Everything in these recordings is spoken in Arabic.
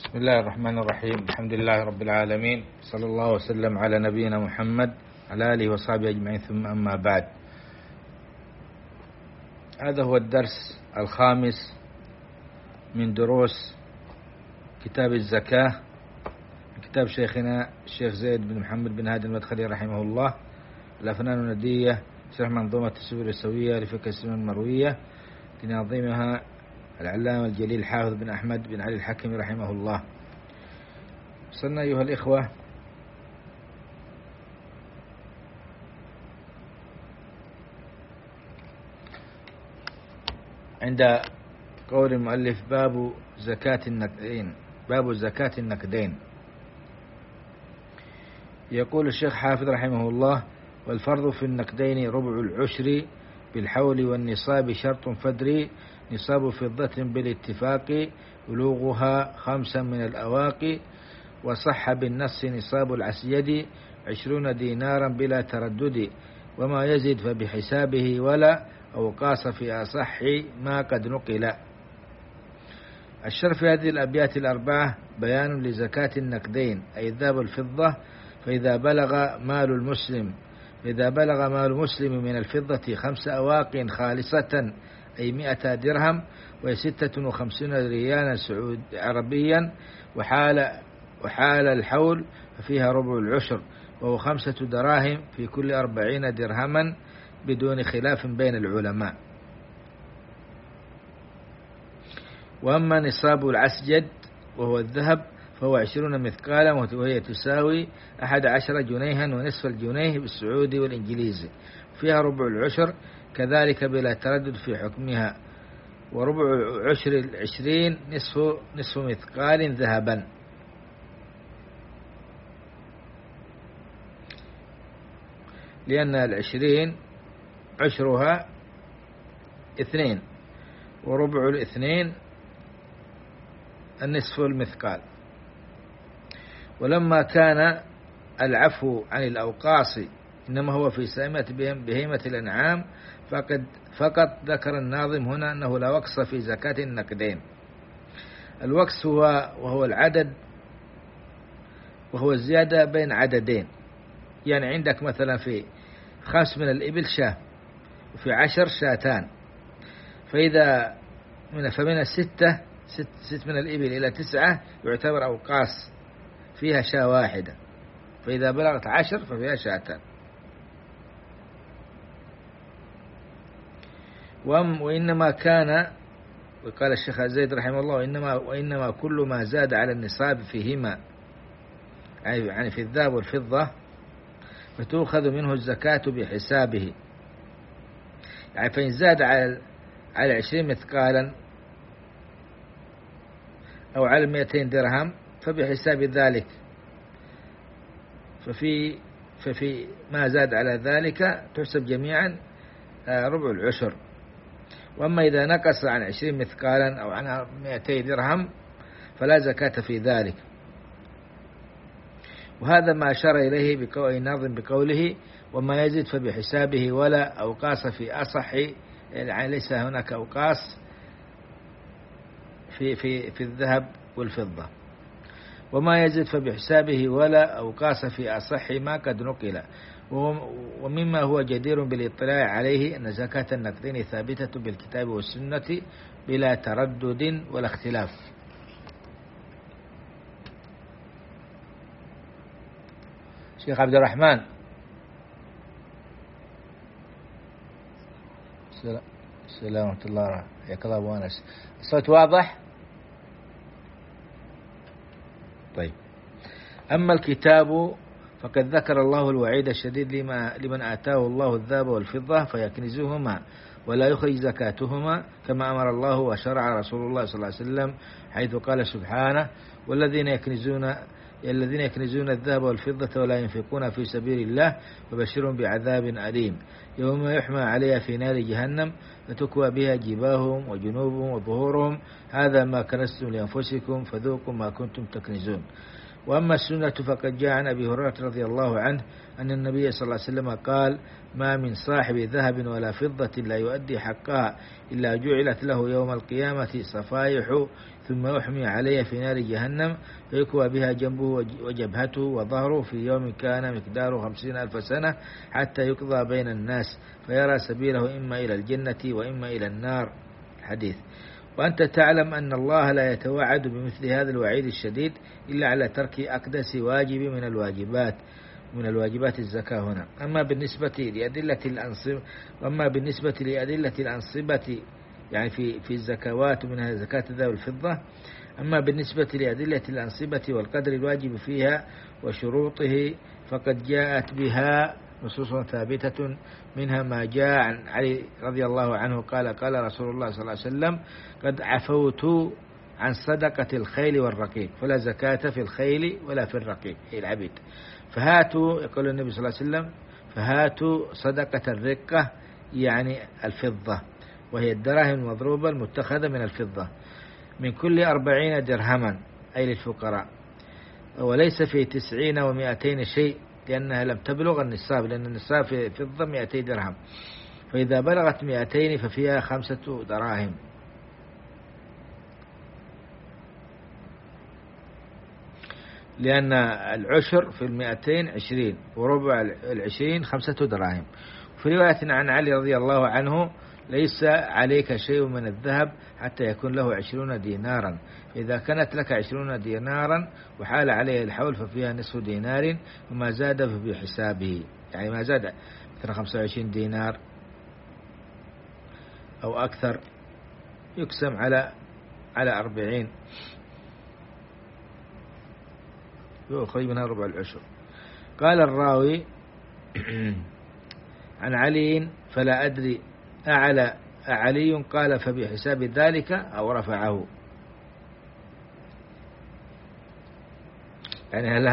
بسم الله الرحمن الرحيم. الحمد لله رب العالمين، صلى الله وسلم على نبينا محمد على آله وصحبه أجمعين، ثم أما بعد. هذا هو الدرس الخامس من دروس كتاب الزكاة، كتاب شيخنا الشيخ زيد بن محمد بن هادي المدخلي رحمه الله، الأفنان الندية، شرح منظومة السبل السوية لفقه السنن المروية لناظمها العلامة الجليل حافظ بن أحمد بن علي الحكمي رحمه الله. وصلنا أيها الإخوة عند قول المؤلف باب زكاة النقدين. باب زكاة النقدين. يقول الشيخ حافظ رحمه الله: والفرض في النقدين ربع العشر بالحول، والنصاب شرط فدري، نصاب فضة بالاتفاق، بلوغها 5 من الأواقي، وصح بالنص نصاب العسيد 20 دينارا بلا تردد، وما يزد فبحسابه ولا أوقاص في أصح ما قد نقل. الشرع في هذه الأبيات الأربعة بيان لزكاة النقدين، أي الذهب والفضة. فإذا بلغ مال مسلم من الفضة 5 أواق خالصة، أي 100 درهم، وهي 56 ريالا سعود عربيا، وحال الحول ففيها ربع العشر، وهو 5 دراهم في كل 40 درهما بدون خلاف بين العلماء. وأما نصاب العسجد وهو الذهب فهو 20 مثقالا، وهي تساوي 11 جنيها ونصف الجنيه بالسعودي والإنجليزي، فيها ربع العشر كذلك بلا تردد في حكمها. وربع عشر 20 نصف مثقال ذهبا. لأن 20 عشرها 2، وربع 2 النصف المثقال. ولما كان العفو عن الأوقاص إنما هو في سائمة بهيمة الأنعام فقط ذكر الناظم هنا أنه لا وقص في زكاة النقدين. الوقص وهو العدد، وهو الزيادة بين عددين. يعني عندك مثلا في 5 من الإبل شاة، وفي 10 شاتان، فإذا فمن 6 من الإبل إلى 9 يعتبر أوقاص فيها شاة واحدة، فإذا بلغت 10 ففيها شاتان. وإنما كان، وقال الشيخ زيد رحمه الله: وإنما كل ما زاد على النصاب فيهما، يعني في الذهب والفضة، فتؤخذ منه الزكاة بحسابه. يعني فإن زاد على 20 مثقالا أو على 200 درهم فبحساب ذلك، ففي ما زاد على ذلك تحسب جميعا ربع العشر. وأما إذا نقص عن 20 مثقالا أو عن 200 درهم فلا زكاة في ذلك. وهذا ما أشار إليه الناظم بقوله: وما يزد فبحسابه ولا أوقاص في أصح، يعني ليس هناك أوقاص في الذهب والفضة. وما يزد فبحسابه ولا أوقاص في أصح ما قد نقل. ومما هو جدير بالاطلاع عليه أن زكاة النقدين ثابتة بالكتاب والسنة بلا تردد ولا اختلاف. شيخ عبد الرحمن، السلام ورحمة الله. حياك الله أبو أنس. الصوت واضح؟ طيب. أما الكتاب فقد ذكر الله الوعيد الشديد لمن آتاه الله الذهب والفضة فيكنزهما ولا يخرج زكاتهما، كما أمر الله وشرع رسول الله صلى الله عليه وسلم، حيث قال سبحانه: والذين يكنزون الذهب والفضة ولا ينفقون في سبيل الله فبشرهم بعذاب أليم يوم يحمى عليها في نار جهنم فتكوى بها جباههم وجنوبهم وظهورهم، هذا ما كنزتم لأنفسكم فذوقوا ما كنتم تكنزون. وأما السنة فقد جاء عن أبي هريرة رضي الله عنه أن النبي صلى الله عليه وسلم قال: ما من صاحب ذهب ولا فضة لا يؤدي حقها إلا جعلت له يوم القيامة صفائح ثم يحمي عليه في نار جهنم فيكوى بها جنبه وجبهته وظهره في يوم كان مقداره 50,000 سنة حتى يقضى بين الناس فيرى سبيله إما إلى الجنة وإما إلى النار. الحديث. وأنت تعلم أن الله لا يتوعد بمثل هذا الوعيد الشديد إلا على ترك أقدس واجب من الواجبات الزكاة هنا. أما بالنسبة لأدلة الأنصبة يعني في الزكوات ومنها زكاة الذهب والفضة، أما بالنسبة لأدلة الأنصبة والقدر الواجب فيها وشروطه فقد جاءت بها نصوص ثابتة، منها ما جاء عن علي رضي الله عنه قال: قال رسول الله صلى الله عليه وسلم: قد عفوت عن صدقة الخيل والرقيق فلا زكاة في الخيل ولا في الرقيق أي العبيد. فهاتوا، يقول النبي صلى الله عليه وسلم: فهاتوا صدقة الرقة يعني الفضة، وهي الدراهم المضروبة المتخذة من الفضة، من كل 40 درهما أي للفقراء، وليس في 90 و200 شيء لأنها لم تبلغ النصاب، لأن النصاب في الفضة 200 درهم، فإذا بلغت 200 ففيها 5 دراهم. لأن العشر في 200 20 وربع 20 5 دراهم. في رواية عن علي رضي الله عنه: ليس عليك شيء من الذهب حتى يكون له 20 دينارا، إذا كانت لك 20 دينارا وحال عليه الحول ففيها نصف دينار وما زاد فبحسابه، يعني ما زاد مثل 25 دينار أو أكثر يقسم على 40 يؤخذ منها ربع العشر. قال الراوي عن علي: فلا أدري أعلي قال فبحساب ذلك أو رفعه، يعني هل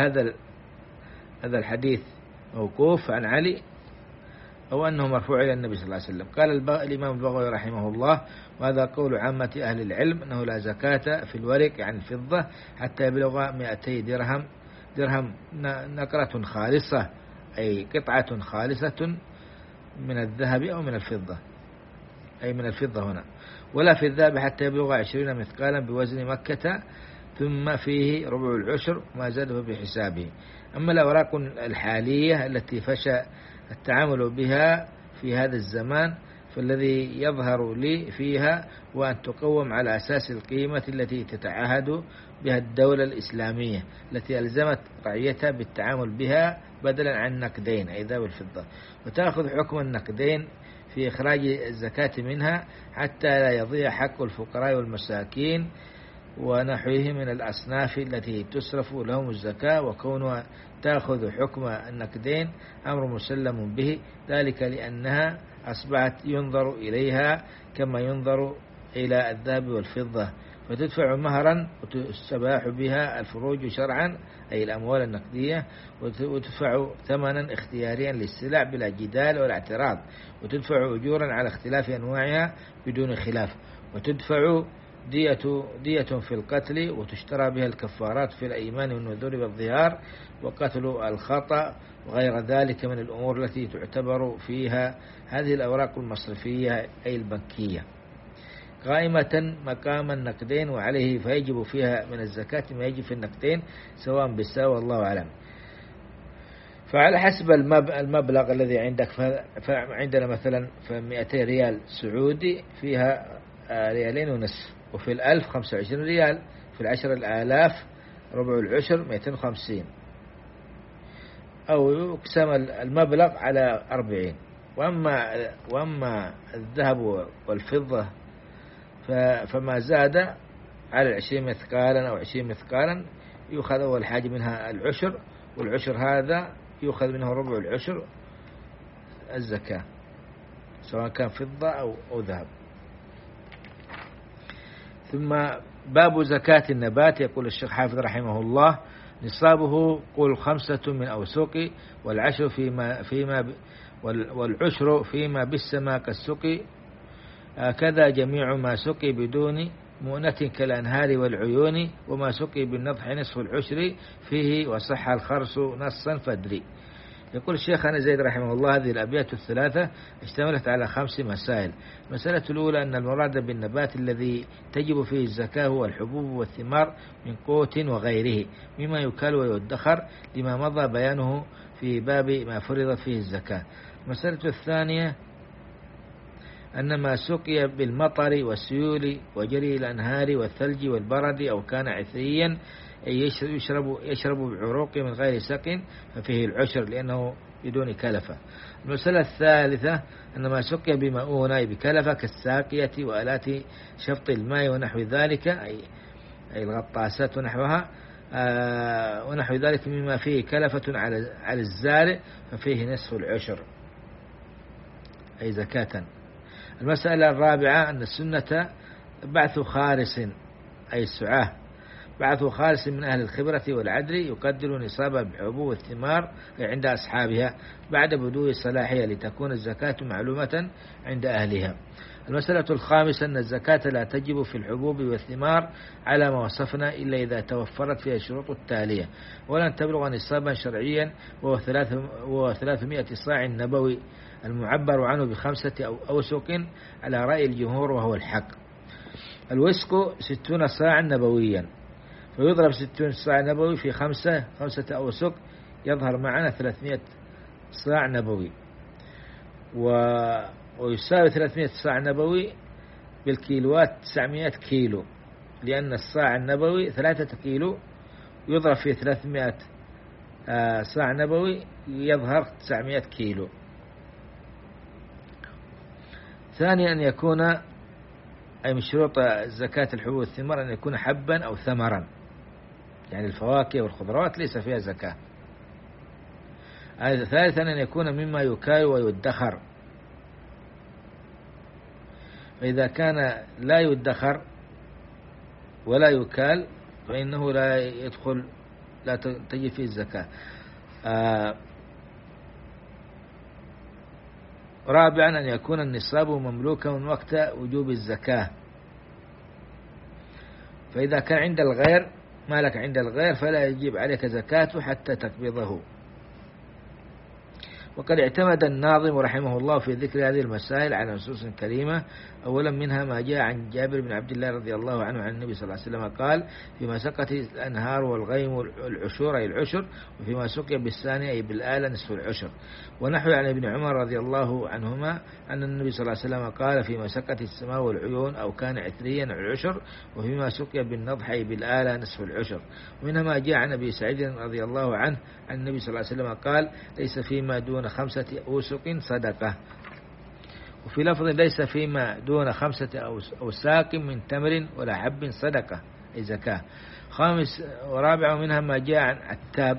هذا الحديث موقوف عن علي أو أنه مرفوع إلى النبي صلى الله عليه وسلم؟ قال الإمام البغوي رحمه الله: وهذا قول عامة أهل العلم أنه لا زكاة في الورق عن الفضة حتى يبلغ 200 درهم نقرة خالصة أي قطعة خالصة من الذهب أو من الفضة، أي من الفضة هنا، ولا في الذهب حتى يبلغ 20 مثقالا بوزن مكة ثم فيه ربع العشر ما زاده بحسابه. أما الأوراق الحالية التي فشى التعامل بها في هذا الزمان فالذي يظهر لي فيها وأن تقوم على أساس القيمة التي تتعهد بها الدولة الإسلامية التي ألزمت رعيتها بالتعامل بها بدلا عن نقدين أي ذهب الفضة، وتأخذ حكم النقدين في إخراج الزكاة منها حتى لا يضيع حق الفقراء والمساكين ونحوه من الأصناف التي تصرف لهم الزكاة، وكونها تأخذ حكم النقدين أمر مسلم به، ذلك لأنها أصبحت ينظر إليها كما ينظر إلى الذهب والفضة، فتدفع مهرا وتستباح بها الفروج شرعا أي الأموال النقدية، وتدفع ثمنا اختياريا للسلع بلا جدال ولا اعتراض، وتدفع أجورا على اختلاف أنواعها بدون خلاف، وتدفع دية في القتل، وتشترى بها الكفارات في الأيمان والنذور والظهار وقتل الخطأ وغير ذلك من الأمور التي تعتبر فيها هذه الأوراق المصرفية أي البنكية قائمة مقام النقدين وعليه، فيجب فيها من الزكاة ما يجب في النقدين سواء بالسواء والله أعلم. فعلى حسب المبلغ الذي عندك، فعندنا مثلا 200 ريال سعودي فيها 2.5 ريال، وفي 1000 25 ريال، في 10,000 ربع العشر 250، أو يقسم المبلغ على 40. وأما الذهب والفضة فما زاد على 20 مثقالا أو 20 مثقالا يؤخذ أول حاجة منها العشر، والعشر هذا يؤخذ منه ربع العشر الزكاة سواء كان فضة أو ذهب. ثم باب زكاة النبات. يقول الشيخ حافظ رحمه الله: نصابه قل 5 من أوسق، والعشر والعشر فيما بالسما كالسقي، كذا جميع ما سقي بدون مؤنة كالأنهار والعيون، وما سقي بالنضح نصف العشر فيه، وصح الخرس نصا فادري. يقول الشيخ أنا زيد رحمه الله: هذه الأبيات الثلاثة اشتملت على 5 مسائل. المسألة الأولى أن المراد بالنبات الذي تجب فيه الزكاة هو الحبوب والثمار من قوت وغيره مما يكال ويدخر، لما مضى بيانه في باب ما فرضت فيه الزكاة. المسألة الثانية أن ما سقي بالمطر والسيول وجري الأنهار والثلج والبرد أو كان عثريا أي يشرب بعروق من غير سق ففيه العشر لأنه بدون كلفة. المسألة الثالثة أن ما سقي بمؤونة بكلفة كالساقية وآلات شفط الماء ونحو ذلك أي الغطاسات ونحوها ونحو ذلك مما فيه كلفة على الزارع ففيه نصف العشر أي زكاة. المسألة الرابعة أن السنة بعث خارس أي السعاه، بعث خارس من أهل الخبرة والعدل يقدر نصاب بحبوب الثمار عند أصحابها بعد بدو صلاحها لتكون الزكاة معلومة عند أهلها. المسألة الخامسة أن الزكاة لا تجب في الحبوب والثمار على ما وصفنا إلا إذا توفرت فيها الشروط التالية: ولن تبلغ نصابا شرعيا وهو 300 صاع نبوي المعبر عنه ب5 أوسق على رأي الجمهور وهو الحق. الوسق 60 صاعا نبويا، فيضرب 60 صاع نبوي في 5 أوسق يظهر معنا 300 صاع نبوي، ويساوي 300 صاع نبوي بالكيلوات 900 كيلو، لأن الصاع النبوي 3 كيلو يضرب في 300 صاع نبوي يظهر 900 كيلو. ثانيا أن يكون أي من شروط زكاة الحبوب والثمار أن يكون حبا أو ثمرا، يعني الفواكه والخضروات ليس فيها زكاة. ثالثا أن يكون مما يكال ويدخر، فإذا كان لا يدخر ولا يكال فإنه لا يدخل، لا تجي فيه الزكاة. رابعا أن يكون النصاب مملوكا من وقت وجوب الزكاة، فإذا كان عند الغير مالك عند الغير فلا يجب عليك زكاة حتى تقبضه. وقد اعتمد الناظم رحمه الله في ذكر هذه المسائل على نصوص كريمة. أولا منها ما جاء عن جابر بن عبد الله رضي الله عنه عن النبي صلى الله عليه وسلم قال: فيما سقت الأنهار والغيم العشور أي العشر، وفيما سقي بالثاني أي بالآلة نصف العشر. ونحو عن ابن عمر رضي الله عنهما أن النبي صلى الله عليه وسلم قال: فيما سقت السماء والعيون أو كان عثريا العشر، وفيما سقي بالنضح أي بالآلة نصف العشر. ومنها ما جاء عن أبي سعيد رضي الله عنه عن النبي صلى الله عليه وسلم قال: ليس فيما دون 5 أوسق صدقة. وفي لفظ: ليس فيما دون 5 أوساق من تمر ولا حب صدقة أي زكاة. خامس ورابع منها ما جاء عن عتاب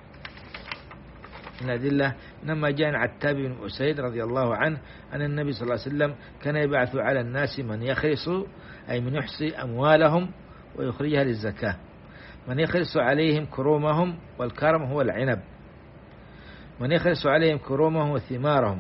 من الأدلة، إنما جاء عن عتاب بن أسيد رضي الله عنه أن النبي صلى الله عليه وسلم كان يبعث على الناس من يخرص أي من يحصي أموالهم ويخرجها للزكاة، من يخرص عليهم كرومهم، والكرم هو العنب، من يخرص عليهم كرومهم وثمارهم.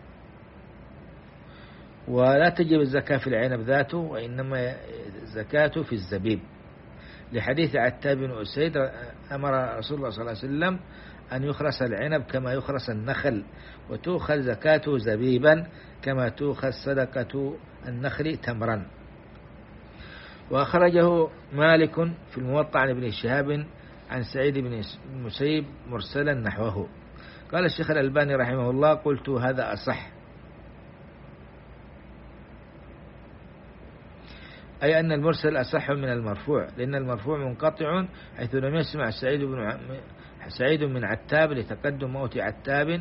ولا تجب الزكاة في العنب ذاته، وإنما الزكاة في الزبيب، لحديث عتاب بن أسيد: أمر رسول الله صلى الله عليه وسلم أن يخرس العنب كما يخرس النخل، وتؤخذ زكاته زبيبا كما تؤخذ صدقة النخل تمرا. وأخرجه مالك في الموطأ عن ابن شهاب عن سعيد بن المسيب مرسلا نحوه. قال الشيخ الألباني رحمه الله: قلت هذا أصح، أي أن المرسل أصح من المرفوع، لأن المرفوع منقطع حيث لم يسمع سعيد من عتاب لتقدم موت عتاب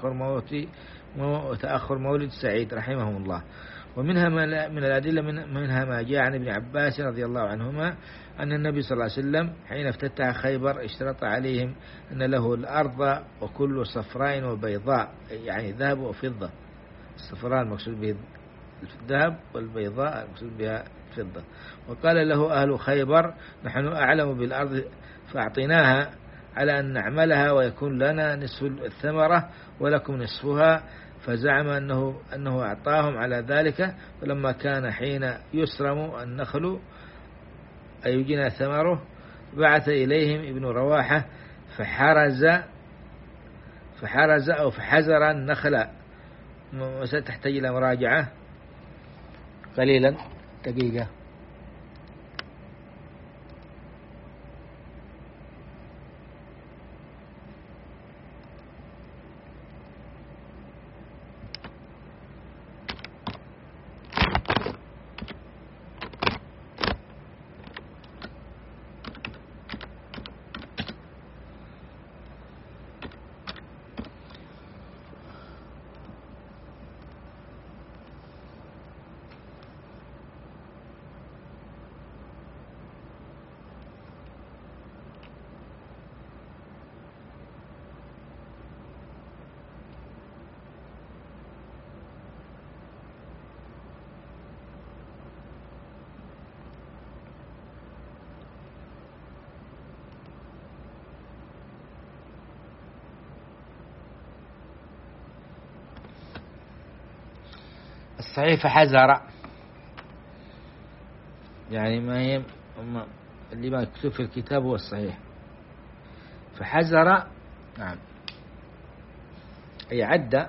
وتأخر مولد سعيد رحمه الله. ومنها من الأدلة منها ما جاء عن ابن عباس رضي الله عنهما أن النبي صلى الله عليه وسلم حين افتتح خيبر اشترط عليهم أن له الأرض وكل صفراء وبيضاء، يعني ذهب وفضة. الصفراء المقصود به الذهب، والبيضاء المقصود بها الفضة. وقال له أهل خيبر: نحن أعلم بالأرض فأعطيناها على أن نعملها ويكون لنا نصف الثمرة ولكم نصفها. فزعم أنه أعطاهم على ذلك، فلما كان حين يسرم النخل أي يجنى ثمره، بعث إليهم ابن رواحة فحرز أو فحزر النخل. وستحتاج إلى مراجعة قليلا، دقيقة. الصحيح فحزر، يعني اللي ما يكتب في الكتاب هو الصحيح. فحزر، نعم، أي عد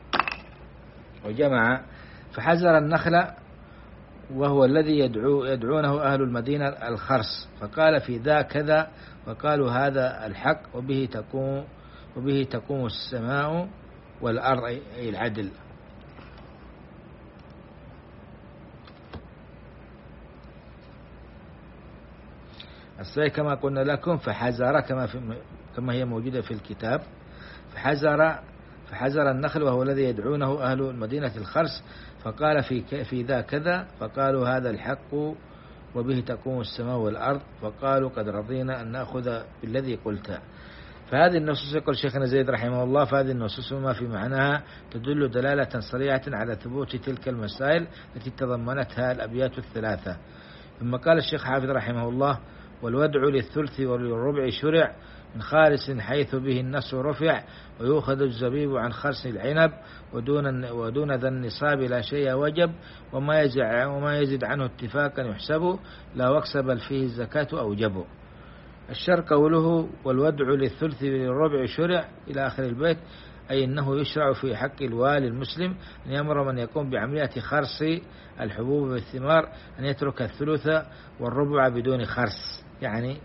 وجمع. فحزر النخل وهو الذي يدعونه أهل المدينة الخرس، فقال في ذا كذا، وقالوا هذا الحق، وبه تقوم السماء والأرض، أي العدل. الصحيح كما قلنا لكم فحزر كما هي موجودة في الكتاب. فحزر النخل وهو الذي يدعونه أهل المدينة الخرس، فقال في ذا كذا، فقالوا هذا الحق، وبه تقوم السماء والأرض، فقالوا قد رضينا أن نأخذ بالذي قلت. فهذه النصوص، يقول شيخنا زيد رحمه الله، فهذه النصوص ما في معناها تدل دلالة صريحة على ثبوت تلك المسائل التي تضمنتها الأبيات الثلاثة. ثم قال الشيخ حافظ رحمه الله: والودع للثلث وللربع شرع من خارس حيث به النص رفع، ويؤخذ الزبيب عن خرس العنب، ودون ذا النصاب لا شيء وجب، وما يزيد عنه اتفاقا يحسب، لا وكس بل فيه الزكاة أوجب. الشر قوله: والودع للثلث وللربع شرع إلى آخر البيت، أي أنه يشرع في حق الوالي المسلم أن يأمر من يقوم بعملية خرس الحبوب والثمار أن يترك الثلث والربع بدون خرس. يعني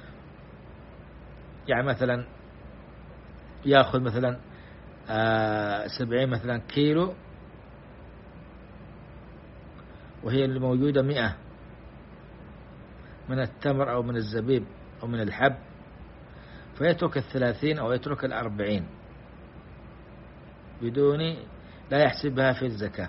مثلا يأخذ مثلا 70 مثلا كيلو، وهي اللي موجودة 100 من التمر أو من الزبيب أو من الحب، فيترك 30 أو يترك 40 بدون لا يحسبها في الزكاة.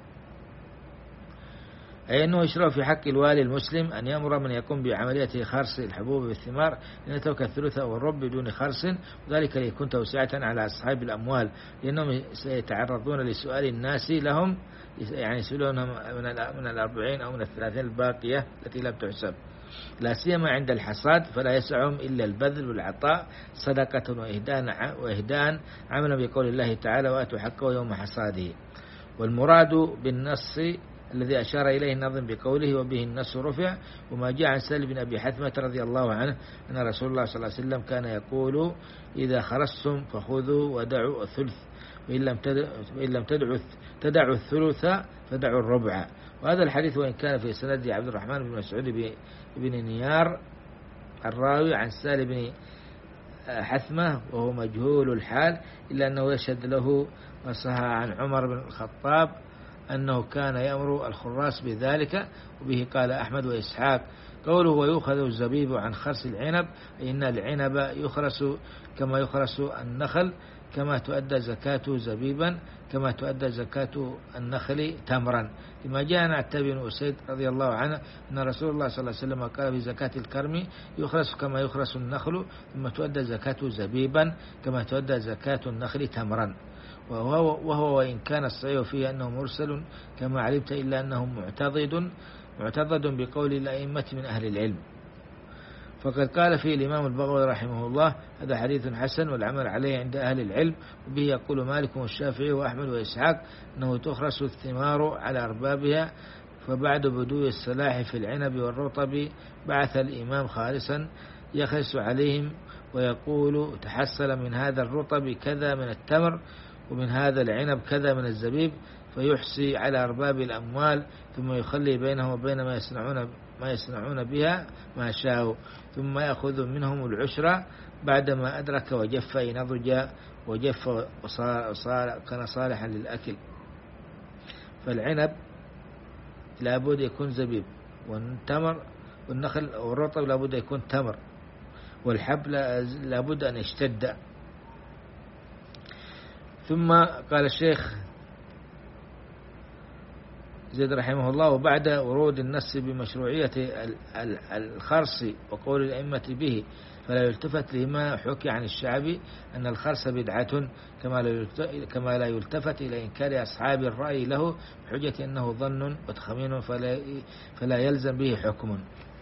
أي أنه يشرع في حق الوالي المسلم أن يأمر من يقوم بعملية خرس الحبوب والثمار أن يترك الثلث أو الربع بدون خرس، وذلك ليكون توسعة على أصحاب الأموال، لأنهم سيتعرضون لسؤال الناس لهم، يعني يسألونهم من 40 أو من 30 الباقية التي لم تحسب، لا سيما عند الحصاد، فلا يسعهم إلا البذل والعطاء صدقة وإهداء عملا بقول الله تعالى: وآتوا حقه يوم حصاده. والمراد بالنص الذي أشار إليه النظم بقوله: وبه النص رفع، وما جاء عن سهل بن أبي حثمة رضي الله عنه أن رسول الله صلى الله عليه وسلم كان يقول: إذا خرجتم فخذوا ودعوا الثلث، وإن لم تدعوا الثلث فدعوا الربع. وهذا الحديث وإن كان في سند عبد الرحمن بن مسعود بن نيار الراوي عن سهل بن حثمة وهو مجهول الحال، إلا أنه يشهد له وصح عن عمر بن الخطاب أنه كان يأمر الخراس بذلك، وبه قال أحمد وإسحاق. قوله: ويؤخذ الزبيب عن خرس العنب، أي أن العنب يخرس كما يخرس النخل، كما تؤدى زكاة زبيبا كما تؤدى زكاة النخل تمرا، لما جاء عن عتاب بن أسيد رضي الله عنه أن رسول الله صلى الله عليه وسلم قال في زكاة الكرم: يخرس كما يخرس النخل، ثم تؤدى زكاة زبيبا كما تؤدى زكاة النخل تمرا. وهو وإن كان الصحيح فيه أنه مرسل كما علمت، إلا أنه معتضد بقول الأئمة من أهل العلم. فقد قال فيه الإمام البغوي رحمه الله: هذا حديث حسن والعمل عليه عند أهل العلم، وبه يقول مالك والشافعي وأحمد وإسحاق أنه تخرس الثمار على أربابها، فبعد بدو الصلاح في العنب والرطب بعث الإمام خالصا يخس عليهم ويقول تحصل من هذا الرطب كذا من التمر ومن هذا العنب كذا من الزبيب، فيحصي على أرباب الأموال، ثم يخلي بينهم وبين ما يصنعون بها ما شاءوا، ثم يأخذ منهم العشر بعدما أدرك وجف نضج وجف وصار كان صالحا للأكل. فالعنب لابد يكون زبيب، والتمر والنخل والرطب لابد يكون تمر، والحب لابد أن يشتد. ثم قال الشيخ زيد رحمه الله: وبعد ورود النص بمشروعية الخرص وقول الأئمة به فلا يلتفت لما حكي عن الشعبي أن الخرص بدعة، كما لا يلتفت إلى إنكار أصحاب الرأي له بحجة أنه ظن وتخمين فلا يلزم به حكم.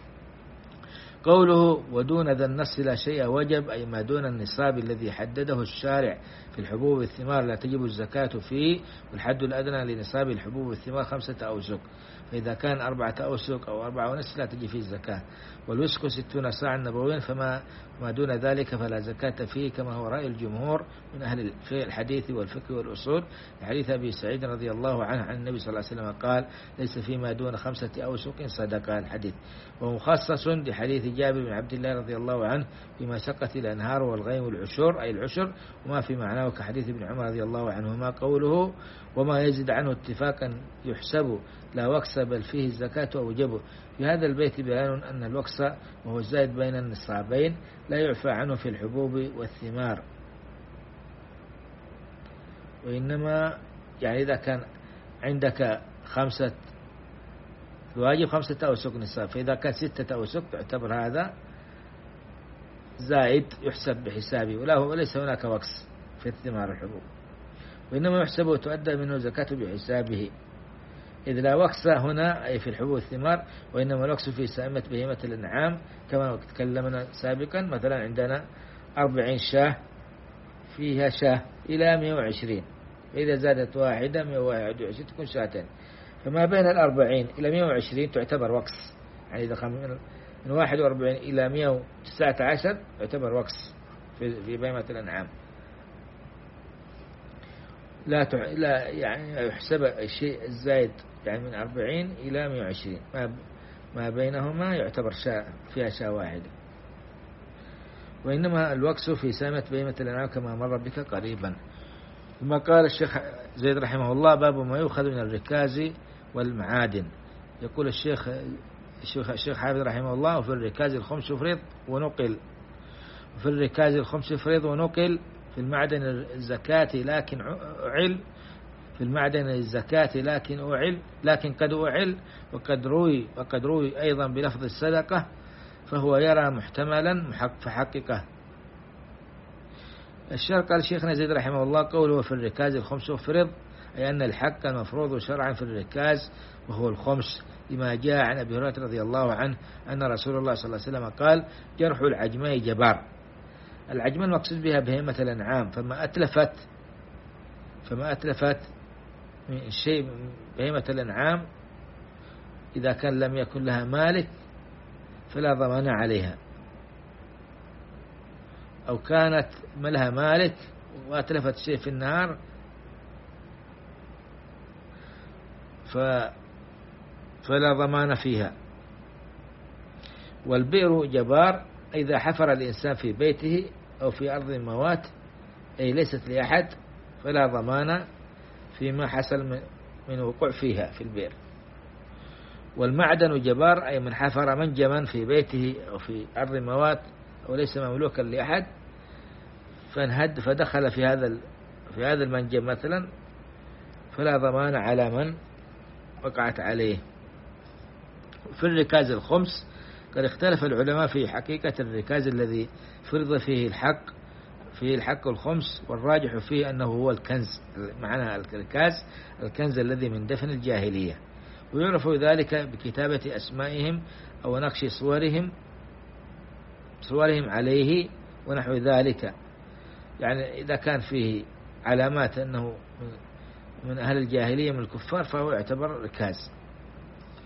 قوله ودون ذا النص لا شيء وجب، أي ما دون النصاب الذي حدده الشارع في الحبوب والثمار لا تجب الزكاة فيه، والحد الأدنى لنصاب الحبوب والثمار 5 أوسق، فإذا كان 4 أوسق أو 4.5 لا تجب فيه الزكاة. والوسق 60 صاعا نبويا، فما دون ذلك فلا زكاة فيه، كما هو رأي الجمهور من أهل الحديث والفقه والأصول، لحديث أبي سعيد رضي الله عنه عن النبي صلى الله عليه وسلم قال: ليس فيما دون 5 أوسق صدقة. الحديث ومخصص بحديث جابر بن عبد الله رضي الله عنه بما شقت الأنهار والغيم والعشر، أي العشر، وما في معناه كحديث ابن عمر رضي الله عنهما قوله: وما يزيد عنه اتفاقا يحسب لا وكس بل فيه الزكاة أوجبه. في هذا البيت بيان أن الوكس وهو الزائد بين النصابين لا يعفى عنه في الحبوب والثمار، وإنما يعني إذا كان عندك 5 الواجب 5 أوسق نصاب، فإذا كان 6 أوسق تعتبر هذا زائد يحسب بحسابه، وليس هناك وكس في الثمار الحبوب، وإنما يحسب وتؤدى منه زكاة بحسابه، إذ لا وكس هنا أي في الحبوب والثمار، وإنما الوكس في سائمة بهيمة الأنعام كما تكلمنا سابقا. مثلا عندنا 40 شاة فيها شاة إلى 120، فإذا زادت واحدة 121 تكون شاتين، فما بين 40 إلى 120 تعتبر وكس، يعني إذا من 41 إلى 119 تعتبر وكس في بهيمة الأنعام. لا يعني يحسب الشيء الزائد يعني من 40 إلى 120 ما بينهما يعتبر شاة فيها شاة واحدة، وإنما الوكس في سامة بهيمة الأنعام كما مر بك قريبا. ثم قال الشيخ زيد رحمه الله: باب ما يؤخذ من الركاز والمعادن. يقول الشيخ حافظ رحمه الله: وفي الركاز الخمس فريض ونقل، وفي الركاز الخمس فريض ونقل، في المعدن الزكاة لكن أعل، في المعدن الزكاة لكن قد أعل، وقد روي أيضا بلفظ الصدقة، فهو يرى محتملا فحققه. الشيخ قال شيخنا زيد رحمه الله: قوله في الركاز الخمس فرض، أي أن الحق المفروض شرعا في الركاز وهو الخمس، لما جاء عن أبي هريرة رضي الله عنه أن رسول الله صلى الله عليه وسلم قال: جرح العجماء جبار. العجماء المقصود بها بهيمة الأنعام، فما أتلفت من شيء بهيمة الأنعام إذا كان لم يكن لها مالك فلا ضمان عليها، أو كانت لها مالك وأتلفت شيء في النهار فلا ضمان فيها. والبئر جبار إذا حفر الإنسان في بيته أو في أرض موات، أي ليست لأحد، فلا ضمان فيما حصل من وقوع فيها في البئر. والمعدن جبار أي من حفر منجما في بيته أو في أرض موات أو ليس مملوكا لأحد فانهد فدخل في هذا المنجم مثلا، فلا ضمان على من وقعت عليه. في الركاز الخمس قد اختلف العلماء في حقيقة الركاز الذي فرض فيه الحق الخمس، والراجح فيه أنه هو الكنز، معنى الركاز الكنز الذي من دفن الجاهلية، ويعرف ذلك بكتابة أسمائهم أو نقش صورهم عليه ونحو ذلك. يعني إذا كان فيه علامات أنه من أهل الجاهلية من الكفار فهو يعتبر ركاز.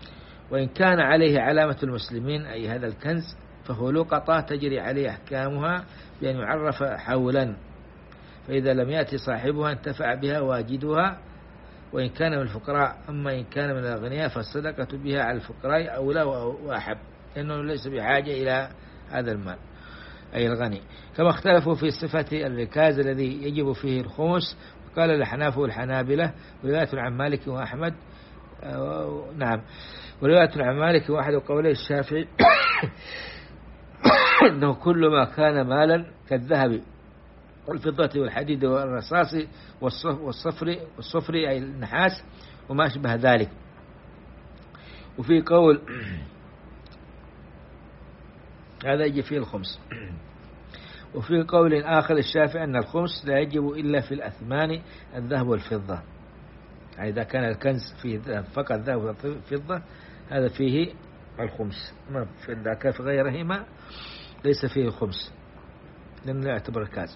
وإن كان عليه علامة المسلمين أي هذا الكنز فهو لقطة تجري عليه أحكامها بأن يعرف حولا، فإذا لم يأتي صاحبها انتفع بها واجدها وإن كان من الفقراء. أما إن كان من الأغنياء فالصدقة بها على الفقراء أولى وأحب، لأنه ليس بحاجة إلى هذا المال أي الغني. كما اختلفوا في صفة الركاز الذي يجب فيه الخمس، قال الأحناف والحنابلة ورواية عن مالك وأحمد نعم ورواية عن مالك وأحد قولي الشافعي أنه كل ما كان مالا كالذهب والفضة والحديد والرصاص والصفر أي النحاس وما أشبه ذلك. وفي قول هذا يجي فيه الخمس. وفي قول آخر الشافعي أن الخمس لا يجب إلا في الأثمان الذهب والفضة، يعني إذا كان الكنز فيه فقط ذهب وفضة هذا فيه الخمس، إذا كان في غيرهما ليس فيه الخمس لأنه لا يعتبر ركاز.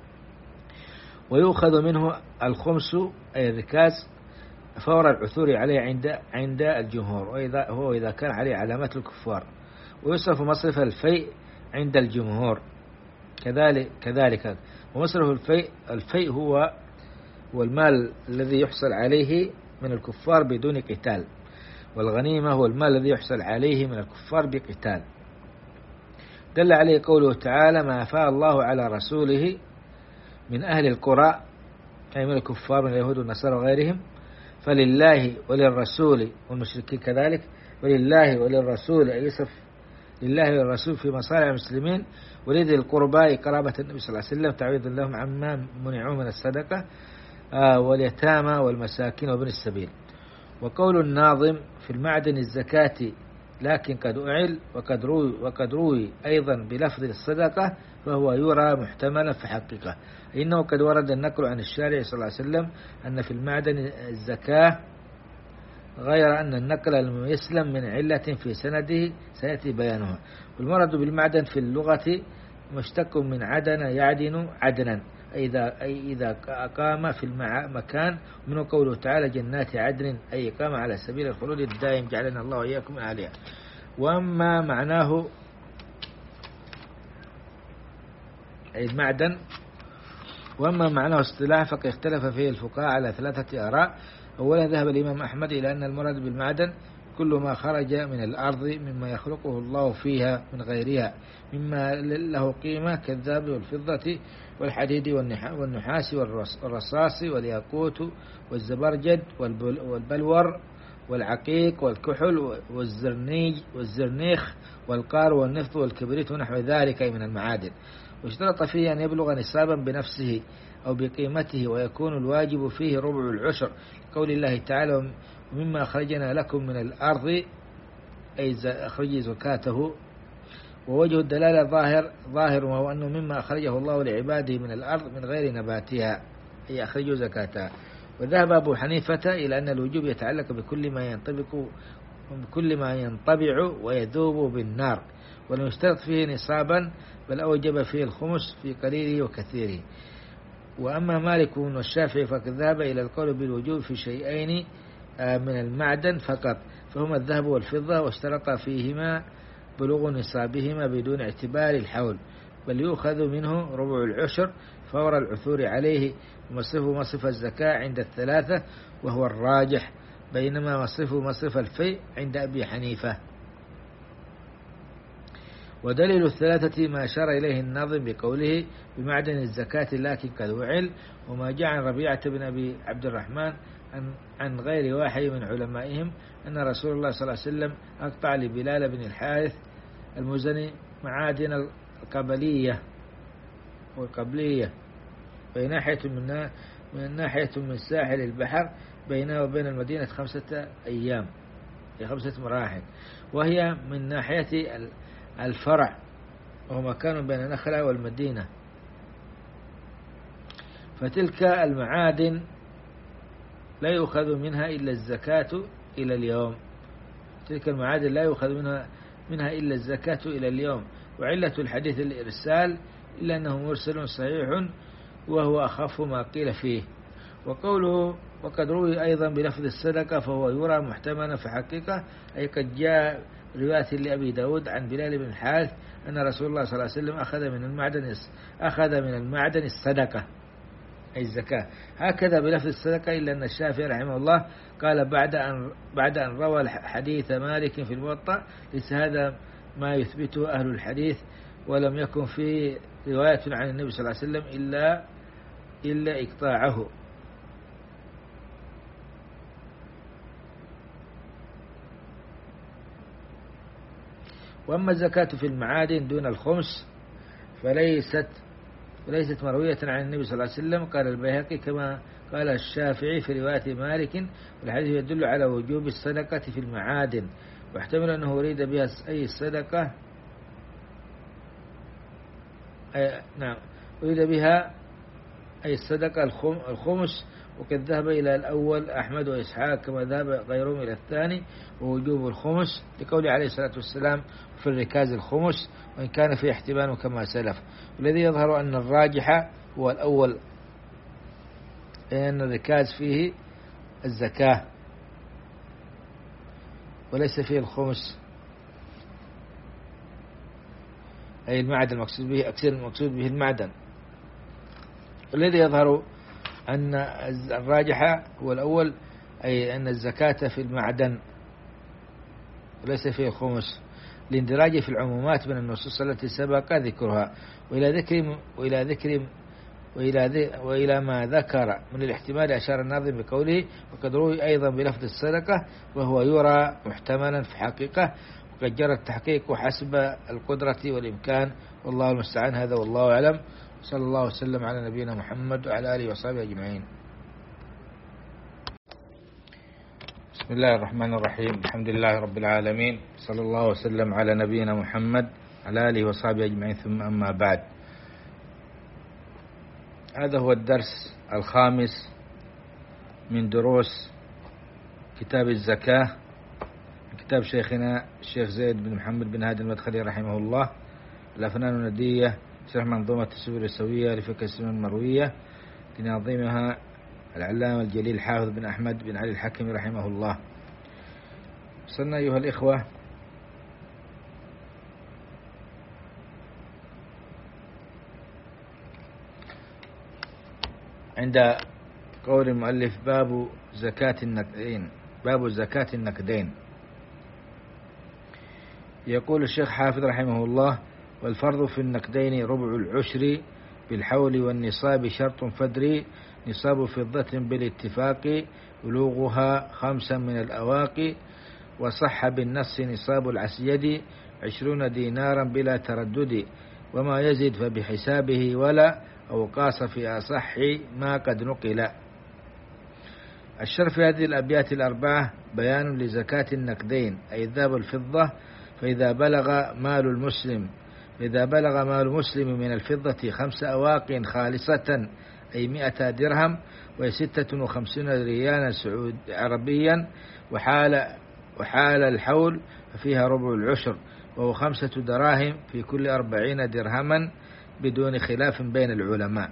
ويؤخذ منه الخمس أي الركاز فور العثور عليه عند الجمهور، وإذا كان عليه علامات الكفار. ويصرف مصرف الفيء عند الجمهور كذلك. ومصرف الفيء هو المال الذي يحصل عليه من الكفار بدون قتال، والغنيمة هو المال الذي يحصل عليه من الكفار بقتال. دل عليه قوله تعالى: ما أفاء الله على رسوله من أهل القرى، أي من الكفار من اليهود والنصارى وغيرهم، فلله وللرسول والمشركين كذلك، ولله وللرسول أي يصف لله وللرسول في مصالح المسلمين، ولذي القربى قرابة النبي صلى الله عليه وسلم تعويضا لهم عما منعوا من الصدقة، واليتامى والمساكين وابن السبيل. وقول الناظم في المعدن الزكاة لكن قد أعل وقد روي أيضا بلفظ الصدقة فهو يرى محتملا في حقيقة، إنه قد ورد النقل عن الشارع صلى الله عليه وسلم أن في المعدن الزكاة، غير أن النقل المسلم من علة في سنده سيأتي بيانها. والمراد بالمعدن في اللغة مشتق من عدن يعدن عدنا، أي إذا أقام في المكان، منه قوله تعالى: جنات عدن أي إقامة على سبيل الخلود الدائم، جعلنا الله وإياكم من أهلها. وأما معناه أي المعدن، وأما معناه اصطلاح فقد اختلف فيه الفقهاء على 3 آراء. أولا ذهب الإمام أحمد إلى أن المراد بالمعدن كل ما خرج من الأرض مما يخلقه الله فيها من غيرها مما له قيمة كالذهب والفضة والحديد والنحاس والرصاص والياقوت والزبرجد والبلور والعقيق والكحل والزرنيخ والقار والنفط والكبريت ونحو ذلك من المعادن. واشترط فيه أن يبلغ نصابا بنفسه أو بقيمته، ويكون الواجب فيه ربع العشر، قول الله تعالى: ومما أخرجنا لكم من الأرض، أي أخرج زكاته. ووجه الدلالة ظاهر وهو أنه مما أخرجه الله لعباده من الأرض من غير نباتها، أي أخرجوا زكاتها. وذهب أبو حنيفة إلى أن الوجوب يتعلق بكل ما ينطبع ويذوب بالنار، ولم يشترط فيه نصابا، بل أوجب فيه الخمس في قليله وكثيره. وأما مالك والشافعي فقد ذهب إلى القول بالوجوب في شيئين من المعدن فقط، فهما الذهب والفضة، واشترط فيهما بلوغ نصابهما بدون اعتبار الحول، بل يؤخذ منه ربع العشر فور العثور عليه، ومصرفه مصرف الزكاة عند 3 وهو الراجح، بينما مصرفه مصرف الفيء عند أبي حنيفة. ودليل 3 ما أشار إليه الناظم بقوله بمعدن الزكاة لكن قد وعل، وما جاء عن ربيعة بن أبي عبد الرحمن عن غير واحد من علمائهم أن رسول الله صلى الله عليه وسلم أقطع لبلال بن الحارث المزني معادن القبلية والقبلية من ناحية من ساحل البحر بينه وبين المدينة 5 أيام، 5 مراحل، وهي من ناحية الفرع وهو مكان بين نخلة والمدينة. فتلك المعادن لا يؤخذ منها إلا الزكاة إلى اليوم، تلك المعادن لا يؤخذ منها إلا الزكاة إلى اليوم. وعلة الحديث الإرسال إلا أنه مرسل صحيح وهو أخف ما قيل فيه. وقوله وقد روي أيضا بلفظ الصدقة فهو يرى محتملا في حقيقة، أي قد جاء رواية لأبي داود عن بلال بن الحارث أن رسول الله صلى الله عليه وسلم أخذ من المعدن الصدقة أي الزكاة، هكذا بلفظ الصدقة، إلا أن الشافعي رحمه الله قال بعد أن روى حديث مالك في الموطأ ليس هذا ما يثبته أهل الحديث، ولم يكن في رواية عن النبي صلى الله عليه وسلم إلا إقطاعه. وأما الزكاة في المعادن دون الخمس فليست مروية عن النبي صلى الله عليه وسلم. قال البيهقي كما قال الشافعي في رواية مالك، والحديث يدل على وجوب الصدقة في المعادن، واحتمل أنه أريد بها أي الصدقة أريد بها أي الصدقة الخمس، وقد ذهب إلى الأول أحمد وإسحاق كما ذهب غيرهم إلى الثاني ووجوب الخمس، لقول عليه الصلاة والسلام في الركاز الخمس، وإن كان في احتمال كما سلف. والذي يظهر أن الراجح هو الأول، أن الركاز فيه الزكاة وليس فيه الخمس، أي المعدن المقصود به المعدن. والذي يظهر أن الراجح هو الأول، أي أن الزكاة في المعدن وليس فيه الخمس، لاندراجه في العمومات من النصوص التي سبق ذكرها. وإلى ما ذكر من الاحتمال أشار الناظم بقوله وقد روي أيضا بلفظ الصدقة وهو يرى محتملا في حقيقة، وقد جرى التحقيق حسب القدرة والإمكان، والله المستعان. هذا والله أعلم، صلى الله وسلم على نبينا محمد وعلى آله وصحبه أجمعين. بسم الله الرحمن الرحيم، الحمد لله رب العالمين، صلى الله وسلم على نبينا محمد على آله وصحبه أجمعين، ثم أما بعد. هذا هو الدرس الخامس من دروس كتاب الزكاة، كتاب شيخنا الشيخ زيد بن محمد بن هادي المدخلي رحمه الله، الأفنان الندية، شرح منظومة السبل السوية لفقه السنن المروية، لناظمها العلامة الجليل الحافظ بن أحمد بن علي الحكمي رحمه الله. وصلنا أيها الإخوة عند قول المؤلف باب زكاة النقدين. يقول الشيخ حافظ رحمه الله: والفرض في النقدين ربع العشر بالحول، والنصاب شرط فدري، نصاب فضة بالاتفاق، بلوغها 5 من الأواقي، وصح بالنص نصاب العسيد 20 دينارا بلا تردد، وما يزد فبحسابه ولا أوقاص في أصح ما قد نقل. الشرف في هذه الأبيات الأربعة بيان لزكاة النقدين، أي الذهب والفضة. فإذا بلغ مال المسلم من الفضة 5 أواق خالصة، أي 100 درهم، وهي 56 ريالا سعود عربيا، وحال الحول ففيها ربع العشر، وهو 5 دراهم في كل 40 درهما بدون خلاف بين العلماء.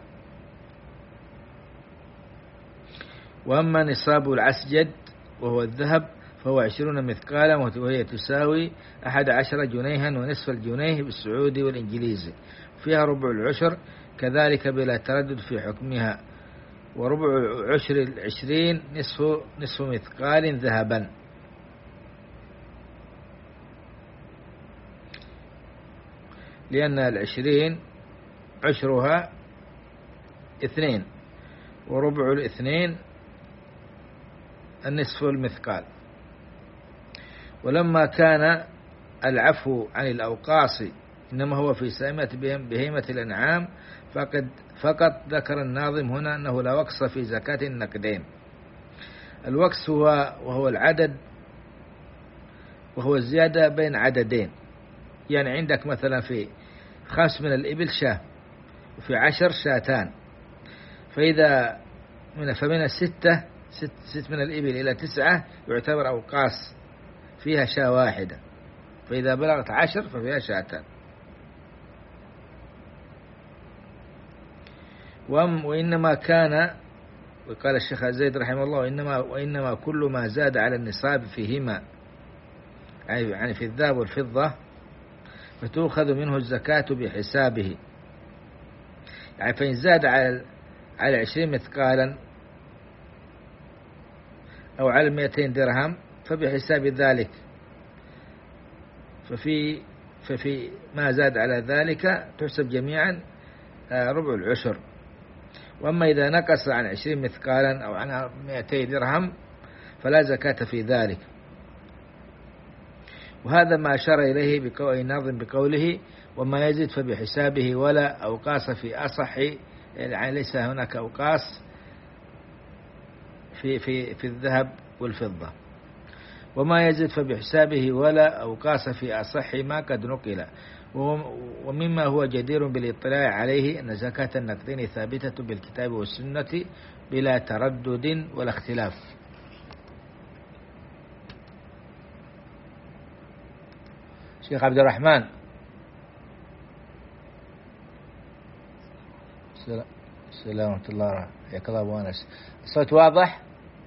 وأما نصاب العسجد وهو الذهب فهو 20 مثقالا، وهي تساوي 11 جنيها ونصف الجنيه بالسعودي والإنجليزي، فيها ربع العشر كذلك بلا تردد في حكمها. وربع عشر 20 نصف مثقال ذهبا. لأن 20 عشرها 2، وربع 2 النصف المثقال. ولما كان العفو عن الأوقاص إنما هو في سائمة بهيمة الأنعام، فقط ذكر الناظم هنا أنه لا وقص في زكاة النقدين. الوقص وهو العدد، وهو الزيادة بين عددين. يعني عندك مثلا في 5 من الإبل شاة، وفي 10 شاتان، فإذا فمن 6 من الإبل إلى 9 يعتبر أوقاص فيها شاة واحدة، فإذا بلغت 10 ففيها شاتان. وإنما كان وقال الشيخ زيد رحمه الله: وإنما كل ما زاد على النصاب فيهما، يعني في الذهب والفضة، فتؤخذ منه الزكاة بحسابه. يعني فإن زاد على 20 مثقالا أو على 200 درهم فبحساب ذلك، ففي ما زاد على ذلك تحسب جميعا ربع العشر. وأما إذا نقص عن 20 مثقالا أو عن 200 درهم فلا زكاة في ذلك. وهذا ما أشار إليه الناظم بقوله: وما يزيد فبحسابه ولا أوقاس في أصح، يعني ليس هناك أوقاس في الذهب والفضة. وما يزيد فبحسابه ولا أوقاس في أصح ما قد نقل. ومما هو جدير بالاطلاع عليه أن زكاة النقدين ثابتة بالكتاب والسنة بلا تردد ولا اختلاف. شيخ عبد الرحمن، السلام ورحمة الله. حياك الله أبو أنس. الصوت واضح؟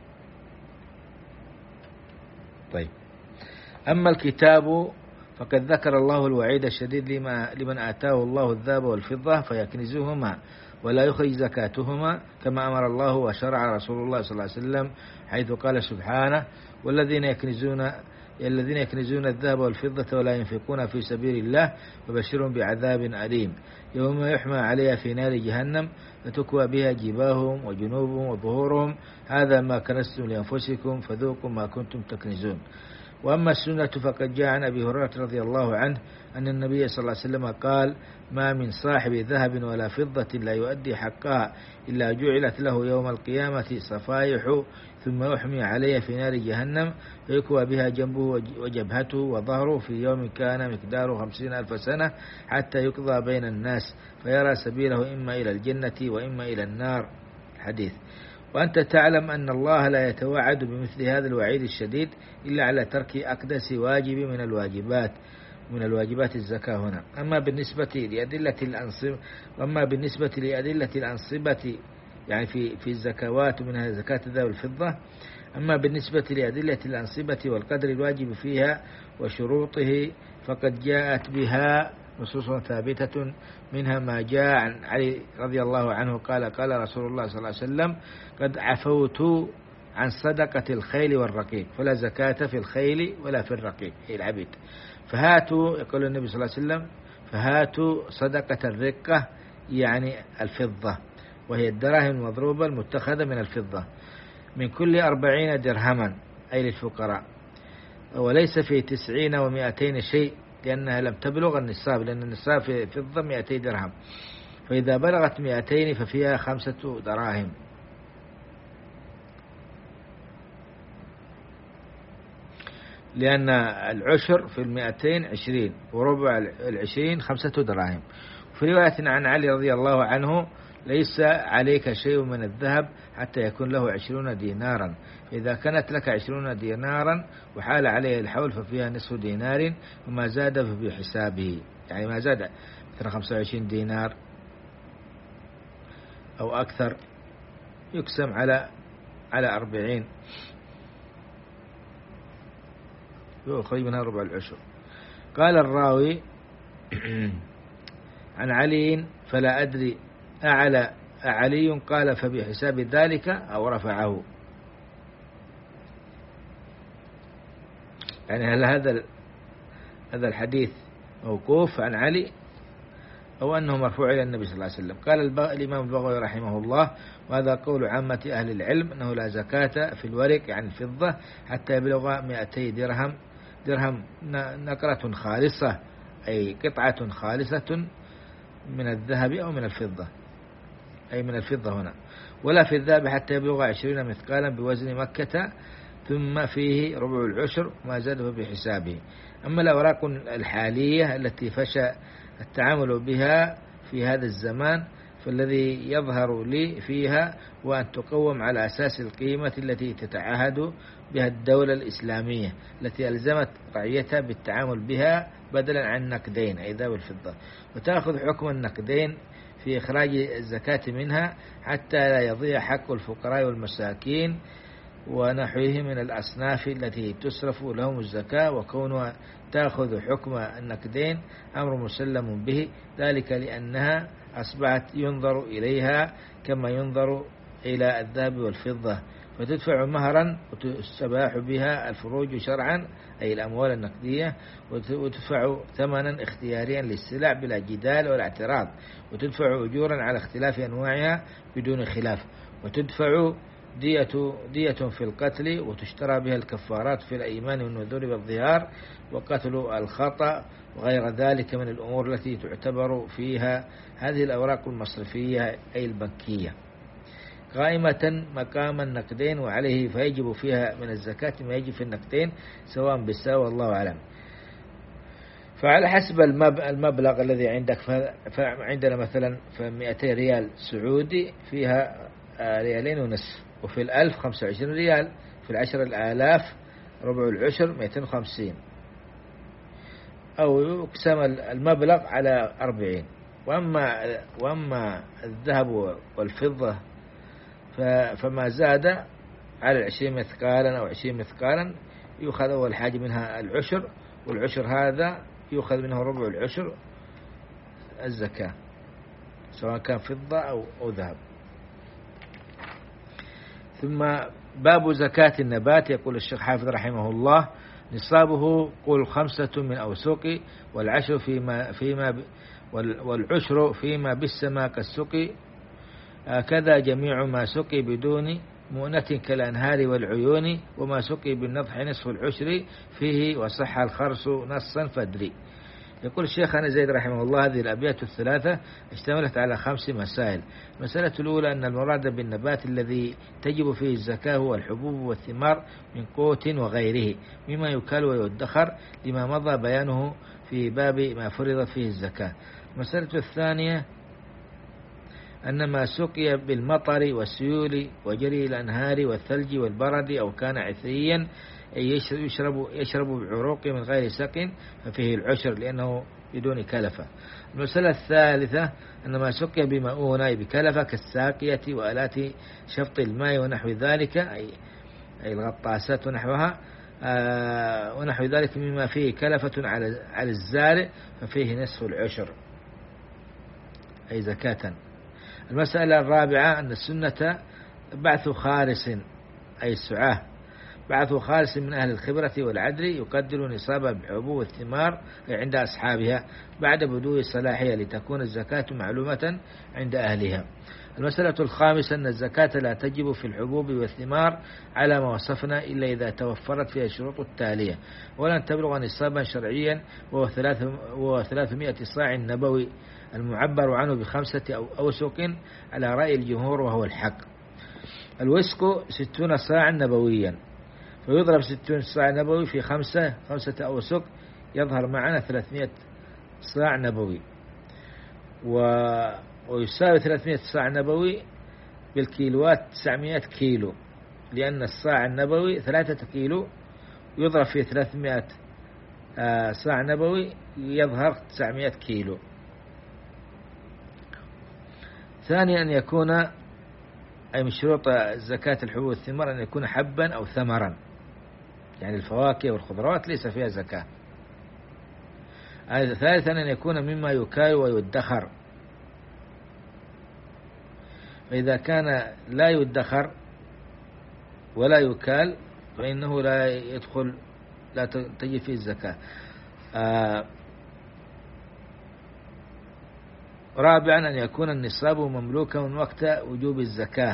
طيب. أما الكتاب فقد ذكر الله الوعيد الشديد لمن آتاه الله الذهب والفضة فيكنزهما ولا يخرج زكاتهما كما أمر الله وشرع رسول الله صلى الله عليه وسلم، حيث قال سبحانه: والذين يكنزون الذهب والفضة ولا ينفقون في سبيل الله فبشرهم بعذاب أليم يوم يحمى عليها في نار جهنم فتكوى بها جباههم وجنوبهم وظهورهم هذا ما كنزتم لأنفسكم فذوقوا ما كنتم تكنزون. وأما السنة فقد جاء عن أبي هريرة رضي الله عنه أن النبي صلى الله عليه وسلم قال: ما من صاحب ذهب ولا فضة لا يؤدي حقها إلا جعلت له يوم القيامة صفائح ثم يحمي عليه في نار جهنم فيكوى بها جنبه وجبهته وظهره في يوم كان مقداره 50,000 سنة حتى يقضى بين الناس فيرى سبيله إما إلى الجنة وإما إلى النار. حديث. وأنت تعلم أن الله لا يتوعد بمثل هذا الوعيد الشديد إلا على ترك أقدس واجب من الواجبات الزكاة هنا. أما بالنسبة لأدلة الأنصبة يعني في الزكوات ومنها زكاة الذهب والفضة، أما بالنسبة لأدلة الأنصبة والقدر الواجب فيها وشروطه فقد جاءت بها نصوص ثابتة، منها ما جاء عن علي رضي الله عنه قال: قال رسول الله صلى الله عليه وسلم: قد عفوت عن صدقة الخيل والرقيق فلا زكاة في الخيل ولا في الرقيق، هي العبيد. فهاتوا، يقول النبي صلى الله عليه وسلم: فهاتوا صدقة الرقة، يعني الفضة، وهي الدراهم المضروبة المتخذة من الفضة، من كل 40 درهما، أي للفقراء، وليس في 90 و200 شيء، لأنها لم تبلغ النصاب، لأن النصاب في الفضة 200 درهم، فإذا بلغت 200 ففيها 5 دراهم. لأن العشر في 200 20 وربع 20 5 دراهم. في رواية عن علي رضي الله عنه: ليس عليك شيء من الذهب حتى يكون له 20 دينارا، فإذا كانت لك 20 دينارا وحال عليه الحول ففيها نصف دينار وما زاد فبحسابه، يعني ما زاد مثل 25 دينار أو أكثر يقسم على 40 يؤخذ منها ربع العشر. قال الراوي عن علي: فلا أدري أعلي قال فبحساب ذلك أو رفعه، يعني هل هذا الحديث موقوف عن علي أو أنه مرفوع إلى النبي صلى الله عليه وسلم؟ قال الإمام البغوي رحمه الله: وهذا قول عامة أهل العلم أنه لا زكاة في الورق عن الفضة حتى يبلغ 200 درهم نقرة خالصة، أي قطعة خالصة من الذهب أو من الفضة، أي من الفضة هنا، ولا في الذهب حتى يبلغ 20 مثقالا بوزن مكة ثم فيه ربع العشر ما زاده بحسابه. أما الأوراق الحالية التي فشى التعامل بها في هذا الزمان فالذي يظهر لي فيها وأن تقوم على أساس القيمة التي تتعهد بها الدولة الإسلامية التي ألزمت رعيتها بالتعامل بها بدلا عن نقدين أي ذهب والفضة، وتأخذ حكم النقدين في إخراج الزكاة منها حتى لا يضيع حق الفقراء والمساكين ونحوهم من الأصناف التي تصرف لهم الزكاة، وكونها تأخذ حكم النقدين أمر مسلم به، ذلك لأنها أصبحت ينظر إليها كما ينظر إلى الذهب والفضة، فتدفع مهرا وتستباح بها الفروج شرعا أي الأموال النقدية، وتدفع ثمنا اختياريا للسلع بلا جدال ولا اعتراض، وتدفع أجورا على اختلاف أنواعها بدون خلاف، وتدفع دية في القتل، وتشترى بها الكفارات في الأيمان والنذور والظهار وقتل الخطأ وغير ذلك من الأمور التي تعتبر فيها هذه الأوراق المصرفية أي البنكية قائمة مقام النقدين، وعليه فيجب فيها من الزكاة ما يجب في النقدين سواء بالسواء والله أعلم. فعلى حسب المبلغ الذي عندك، فعندنا مثلا 200 ريال سعودي فيها 2.5 ريال، وفي 1000 25 ريال، في 10,000 ربع العشر 250، أو يقسم المبلغ على 40. وأما الذهب والفضة فما زاد على 20 مثقالا أو 20 مثقالا يؤخذ أول حاجة منها العشر، والعشر هذا يؤخذ منه ربع العشر الزكاة سواء كان فضة أو ذهب. ثم باب زكاة النبات. يقول الشيخ حافظ رحمه الله: نصابه قل 5 من أوسق، والعشر فيما بالسماء كالسقي، كذا جميع ما سقي بدون مؤنة كالأنهار والعيون، وما سقي بالنضح نصف العشر فيه، وصح الخرس نصا فادري. يقول الشيخ أنا زيد رحمه الله: هذه الأبيات الثلاثة اشتملت على 5 مسائل. المسألة الأولى أن المراد بالنبات الذي تجب فيه الزكاة هو الحبوب والثمار من قوت وغيره مما يكال ويدخر، لما مضى بيانه في باب ما فرض فيه الزكاة. المسألة الثانية أن ما سقي بالمطر والسيول وجري الأنهار والثلج والبرد أو كان عثريا أي يشرب بعروق من غير سق ففيه العشر لأنه بدون كلفة. المسألة الثالثة أن ما سقي بمؤونة بكلفة كالساقية وآلات شفط الماء ونحو ذلك أي الغطاسات ونحوها ونحو ذلك مما فيه كلفة على الزارع ففيه نصف العشر أي زكاة. المسألة الرابعة أن السنة بعث خارس أي السعاة، بعث خارس من أهل الخبرة والعدل يقدر نصابها بالحبوب والثمار عند أصحابها بعد بدو صلاحها لتكون الزكاة معلومة عند أهلها. المسألة الخامسة أن الزكاة لا تجب في الحبوب والثمار على ما وصفنا إلا إذا توفرت فيها الشروط التالية: ولن تبلغ نصابا شرعيا وهو 300 صاع نبوي المعبر عنه ب5 أوسق على رأي الجمهور وهو الحق. الوسق 60 صاعا نبويا، فيضرب 60 صاع نبوي في 5 أوسق يظهر معنا 300 صاع نبوي، ويساوي 300 صاع نبوي بالكيلوات 900 كيلو، لأن الصاع النبوي 3 كيلو يضرب في 300 صاع نبوي يظهر 900 كيلو. ثانيا أن يكون أي من شروط زكاة الحبوب والثمار أن يكون حبا أو ثمرا، يعني الفواكه والخضروات ليس فيها زكاة. ثالثا أن يكون مما يكال ويدخر، فإذا كان لا يدخر ولا يكال فإنه لا يدخل، لا تجي فيه الزكاة. رابعا أن يكون النصاب مملوكا من وقت وجوب الزكاة،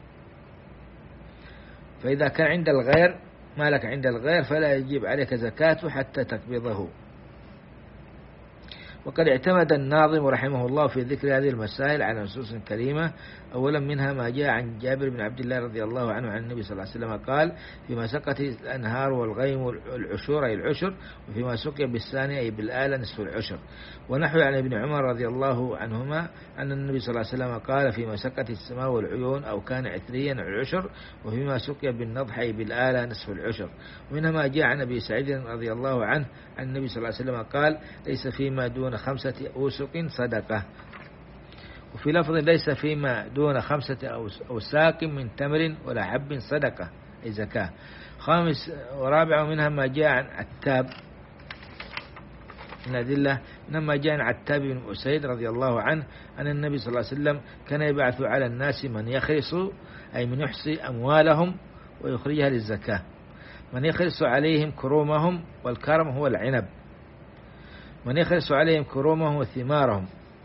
فإذا كان عند الغير مالك عند الغير فلا يجب عليك زكاة حتى تقبضه. وقد اعتمد الناظم رحمه الله في ذكر هذه المسائل على نصوص كريمة. أولا منها ما جاء عن جابر بن عبد الله رضي الله عنه عن النبي صلى الله عليه وسلم قال: فيما سقت الأنهار والغيم العشور أي العشر، وفيما سقي بالثاني أي بالآلة نصف العشر. ونحو عن ابن عمر رضي الله عنهما أن النبي صلى الله عليه وسلم قال: فيما سقت السماء والعيون أو كان عثريا العشر، وفيما سقي بالنضح أي بالآلة نصف العشر. ومنها ما جاء عن أبي سعيد رضي الله عنه عن النبي صلى الله عليه وسلم قال: ليس فيما دون 5 أوسق صدقة. وفي لفظ: ليس فيما دون 5 أوساق من تمر ولا حب صدقة أي زكاة. خامس ورابع منها ما جاء عن عتاب من الأدلة إنما جاء عن عتاب بن أسيد رضي الله عنه أن النبي صلى الله عليه وسلم كان يبعث على الناس من يخرص أي من يحصي أموالهم ويخرجها للزكاة، من يخرص عليهم كرومهم، والكرم هو العنب، من يخرص عليهم كرومهم وثمارهم.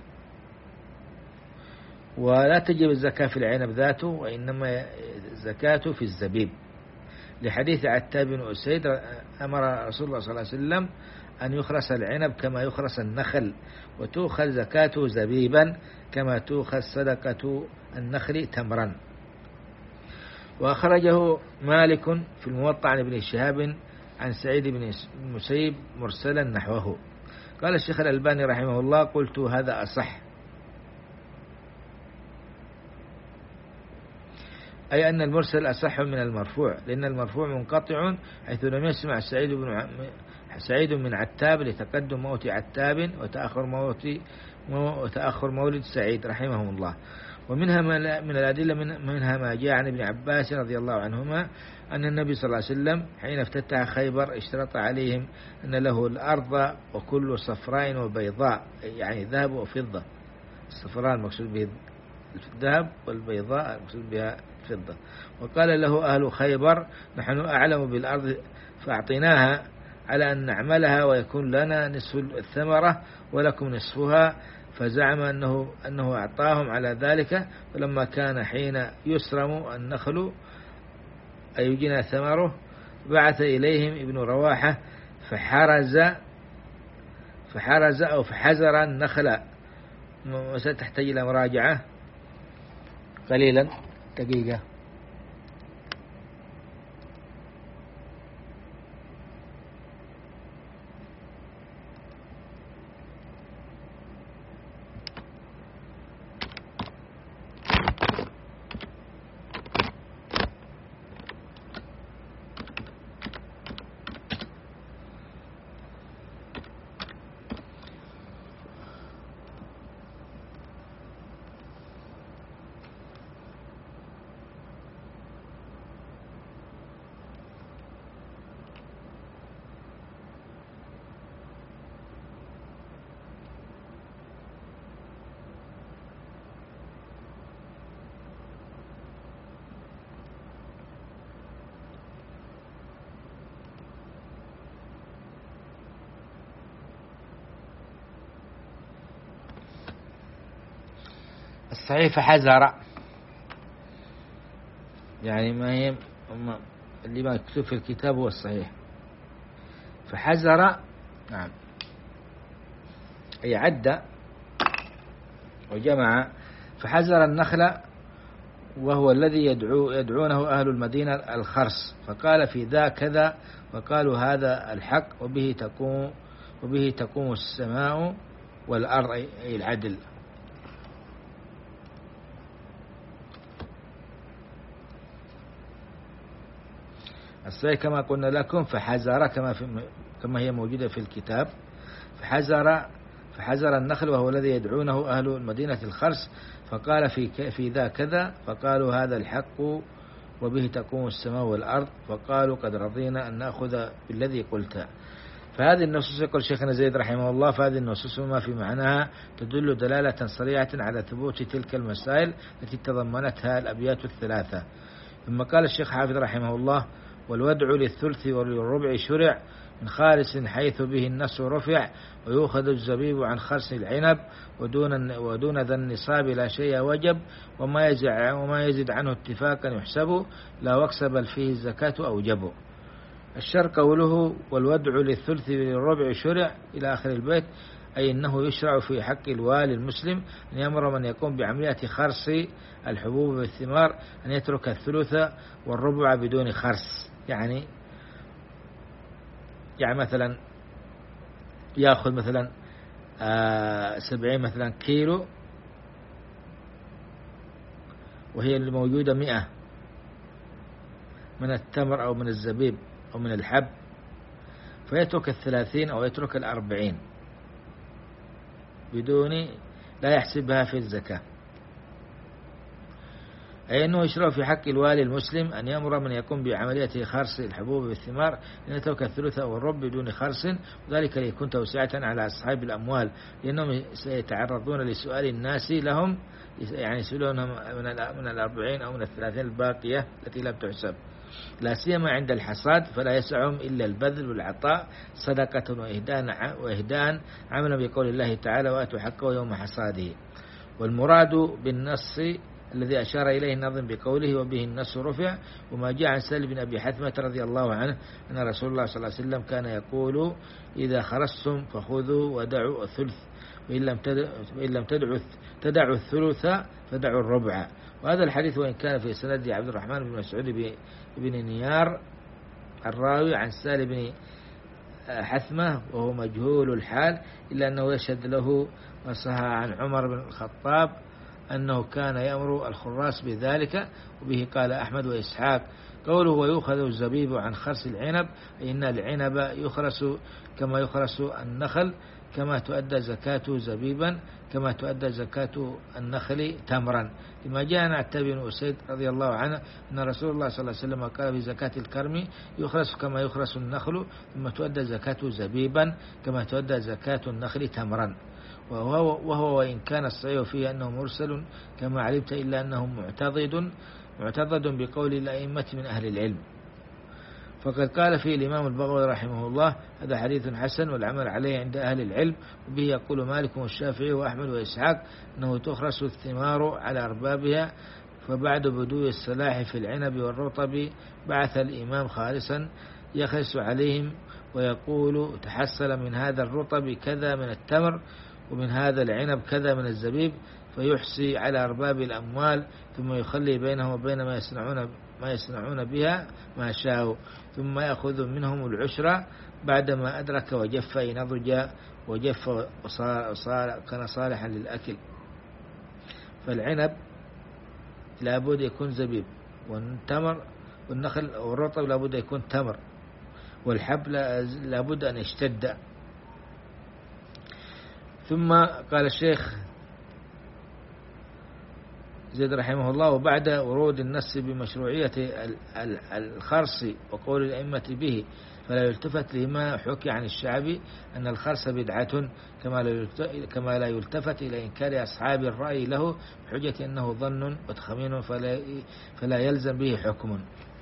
ولا تجب الزكاة في العنب ذاته، وإنما الزكاة في الزبيب، لحديث عتاب بن أسيد: أمر رسول الله صلى الله عليه وسلم أن يخرس العنب كما يخرس النخل، وتؤخذ زكاته زبيبا كما تؤخذ صدقة النخل تمرا. وأخرجه مالك في الموطأ عن ابن شهاب عن سعيد بن المسيب مرسلا نحوه. قال الشيخ الألباني رحمه الله: قلت هذا أصح، أي أن المرسل أصح من المرفوع، لأن المرفوع منقطع حيث لم يسمع سعيد من عتاب لتقدم موت عتاب وتأخر مولد سعيد رحمه الله. ومنها من الأدلة منها ما جاء عن ابن عباس رضي الله عنهما أن النبي صلى الله عليه وسلم حين افتتح خيبر اشترط عليهم أن له الأرض وكل صفراء وبيضاء، يعني ذهب وفضة. الصفراء المقصود به الذهب، والبيضاء المقصود بها الفضة. وقال له أهل خيبر: نحن أعلم بالأرض فأعطيناها على أن نعملها ويكون لنا نصف الثمرة ولكم نصفها. فزعم أنه أعطاهم على ذلك، فلما كان حين يسرم النخل أي يجنى ثمره بعث إليهم ابن رواحة فحرز أو فحزر النخل. وستحتاج إلى مراجعة قليلا دقيقة. الصحيح فحذر، يعني ما هي اللي ما يكتب في الكتاب هو الصحيح. فحذر نعم أي عد وجمع. فحذر النخل وهو الذي يدعونه أهل المدينة الخرس، فقال: في ذا كذا، وقالوا هذا الحق، وبه تقوم السماء والأرض أي العدل. الصحيح كما قلنا لكم فحذر كما هي موجودة في الكتاب. فحذر النخل وهو الذي يدعونه أهل المدينة الخرس، فقال: في ذا كذا، فقالوا هذا الحق وبه تقوم السماء والأرض، فقالوا قد رضينا أن نأخذ بالذي قلت. فهذه النصوص يقول شيخنا زيد رحمه الله: فهذه النصوص ما في معناها تدل دلالة صريحة على ثبوت تلك المسائل التي تضمنتها الأبيات الثلاثة. ثم قال الشيخ حافظ رحمه الله: والودع للثلث وللربع شرع من خالص حيث به النص رفع، ويؤخذ الزبيب عن خرس العنب، ودون ذا النصاب لا شيء وجب، وما يزيد عنه اتفاقا يحسب، لا وكس بل فيه الزكاة أوجب. الشر قوله: والودع للثلث وللربع شرع إلى آخر البيت، أي أنه يشرع في حق الوالي المسلم أن يأمر من يقوم بعملية خرس الحبوب والثمار أن يترك الثلث والربع بدون خرس. يعني مثلا يأخذ مثلا 70 مثلا كيلو، وهي اللي موجودة 100 من التمر أو من الزبيب أو من الحب، فيترك 30 أو يترك 40 بدون لا يحسبها في الزكاة. أي أنه يشرع في حق الوالي المسلم أن يأمر من يقوم بعملية خرس الحبوب والثمار أن يترك الثلث أو الربع بدون خرس، وذلك ليكون توسعة على أصحاب الأموال، لأنهم سيتعرضون لسؤال الناس لهم، يعني يسألونهم من 40 أو من 30 الباقية التي لم تحسب، لا سيما عند الحصاد، فلا يسعهم إلا البذل والعطاء صدقة وإهداء عملا بقول الله تعالى وآتوا حقه يوم حصاده. والمراد بالنص الذي أشار إليه الناظم بقوله وبه النص رفع، وما جاء عن سهل بن أبي حثمة رضي الله عنه أن رسول الله صلى الله عليه وسلم كان يقول إذا خرجتم فخذوا ودعوا الثلث، وإن لم تدعوا الثلث فدعوا الربع. وهذا الحديث وإن كان في سند عبد الرحمن بن مسعود بن نيار الراوي عن سهل بن حثمة وهو مجهول الحال، إلا أنه يشهد له وصح عن عمر بن الخطاب أنه كان يأمر الخراس بذلك، وبه قال أحمد وإسحاق. قوله ويؤخذ الزبيب عن خرس العنب، أي إن العنب يخرس كما يخرس النخل، كما تؤدى زكاة زبيبا كما تؤدى زكاة النخل تمرا، لما جاء عن عتاب بن أسيد رضي الله عنه أن رسول الله صلى الله عليه وسلم قال في زكاة الكرم يخرس كما يخرس النخل، ثم تؤدى زكاة زبيبا كما تؤدى زكاة النخل تمرا. وهو وإن كان الصحيح فيه أنه مرسل كما علمت، إلا أنه معتضد بقول الأئمة من أهل العلم. فقد قال فيه الإمام البغوي رحمه الله هذا حديث حسن والعمل عليه عند أهل العلم، وبه يقول مالك والشافعي وأحمد وإسحاق أنه تخرس الثمار على أربابها، فبعد بدو الصلاح في العنب والرطب بعث الإمام خالصا يخرس عليهم ويقول تحصل من هذا الرطب كذا من التمر ومن هذا العنب كذا من الزبيب، فيحصي على أرباب الأموال، ثم يخلي بينهم وبين ما يصنعون بها ما شاءوا، ثم يأخذ منهم العشرة بعدما أدرك وجف نضج وجف كان صالحا للأكل. فالعنب لابد يكون زبيب، والتمر والنخل والرطب لابد يكون تمر، والحب لابد أن يشتد. ثم قال الشيخ زيد رحمه الله وبعد ورود النص بمشروعية الخرص وقول الأئمة به فلا يلتفت لما حكي عن الشعبي أن الخرص بدعة، كما لا يلتفت إلى إنكار أصحاب الرأي له بحجة أنه ظن وتخمين فلا يلزم به حكم.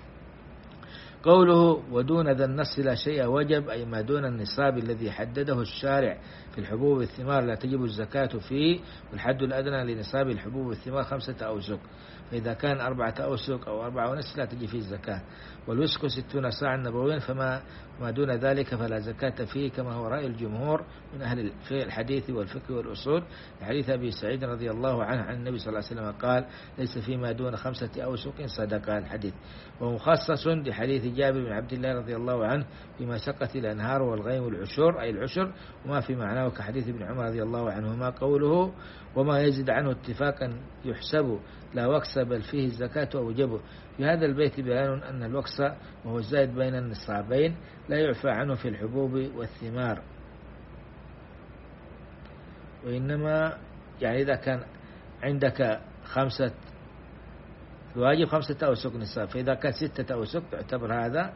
قوله ودون ذا النص لا شيء وجب، أي ما دون النصاب الذي حدده الشارع في الحبوب والثمار لا تجب الزكاة فيه، والحد الأدنى لنصاب الحبوب والثمار 5 أوسق، فإذا كان 4 أوسق أو 4.5 لا تجي فيه الزكاة. والوسق 60 صاعا نبويا، فما دون ذلك فلا زكاة فيه، كما هو رأي الجمهور من أهل الحديث والفقه والأصول، حديث أبي سعيد رضي الله عنه عن النبي صلى الله عليه وسلم قال ليس فيما دون 5 أوسق صدقة الحديث. ومخصص بحديث جابر بن عبد الله رضي الله عنه بما سقت الأنهار والغيم والعشور، أي العشر، وما في معناه كحديث ابن عمر رضي الله عنهما قوله وما يزيد عنه اتفاقا يحسب لا وكس بل فيه الزكاة أوجبه. في هذا البيت بيان أن الوكس وهو الزائد بين النصابين لا يعفى عنه في الحبوب والثمار، وإنما يعني إذا كان عندك 5 الواجب 5 أوسق نصاب، فإذا كان 6 أوسق تعتبر هذا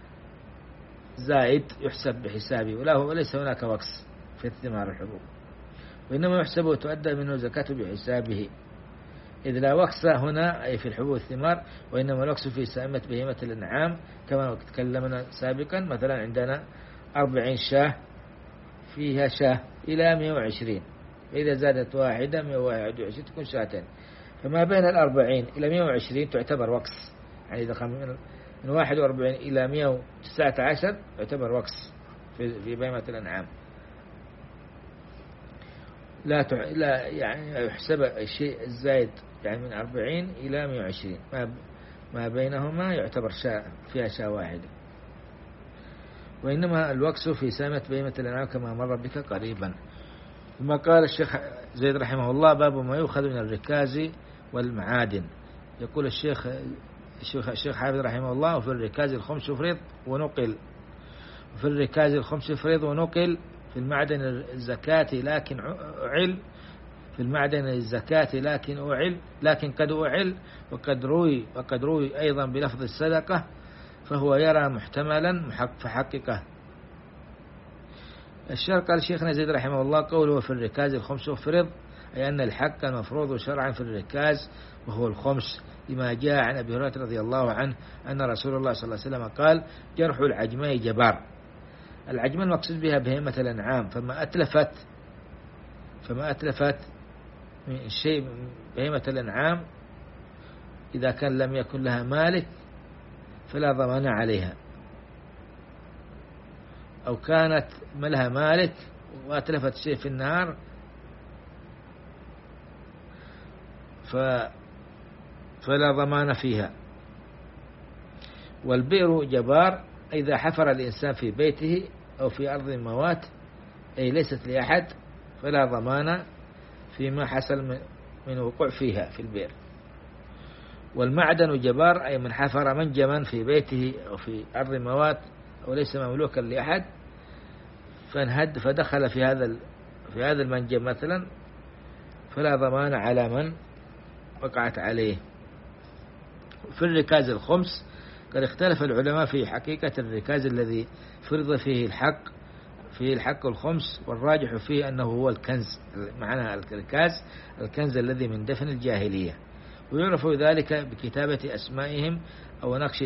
زائد يحسب بحسابه، وليس هناك وكس في الثمار الحبوب، وإنما يحسب وتؤدى منه زكاة بحسابه، إذ لا وكس هنا أي في الحبوب والثمار، وإنما الوكس في سائمة بهيمة الأنعام كما تكلمنا سابقا. مثلا عندنا 40 شاة فيها شاة إلى 120، فإذا زادت واحدة 121 تكون شاتين، فما بين 40 إلى 120 تعتبر وكس، يعني إذا من 41 إلى 119 تعتبر وكس في بهيمة الأنعام. لا يعني يحسب الشيء الزايد يعني من 40 إلى 120 ما بينهما يعتبر شاة فيها شاة واحدة. وإنما الوكس في سامة بهيمة الأنعام كما مر بك قريبا. ثم قال الشيخ زيد رحمه الله: باب ما يؤخذ من الركاز والمعادن. يقول الشيخ حافظ رحمه الله: وفي الركاز الخمس فرض ونقل، وفي الركاز الخمس فرض ونقل، في المعدن الزكاة لكن أعل، في المعدن الزكاة لكن قد أعل، وقد روي أيضا بلفظ الصدقة، فهو يرى محتملا فحققه. الشرق قال شيخنا زيد رحمه الله: قوله في الركاز الخمس فرض، أي أن الحق المفروض شرعا في الركاز وهو الخمس، لما جاء عن أبي هريرة رضي الله عنه أن رسول الله صلى الله عليه وسلم قال: جرح العجماء جبار. العجماء المقصود بها بهيمة الأنعام، فما أتلفت من شيء بهيمة الأنعام إذا كان لم يكن لها مالك فلا ضمان عليها، أو كانت لها مالك وأتلفت شيء في النهار فلا ضمان فيها. والبئر جبار إذا حفر الإنسان في بيته أو في أرض الموات، أي ليست لأحد، فلا ضمان فيما حصل من وقوع فيها في البئر. والمعدن جبار أي من حفر منجما في بيته أو في أرض الموات أو ليس مملوكا لأحد فانهد فدخل في هذا المنجم مثلا، فلا ضمان على من وقعت عليه. في الركاز الخمس قد اختلف العلماء في حقيقة الركاز الذي فرض فيه الحق الخمس، والراجح فيه أنه هو الكنز، معنى الركاز الكنز الذي من دفن الجاهلية، ويعرف ذلك بكتابة أسمائهم أو نقش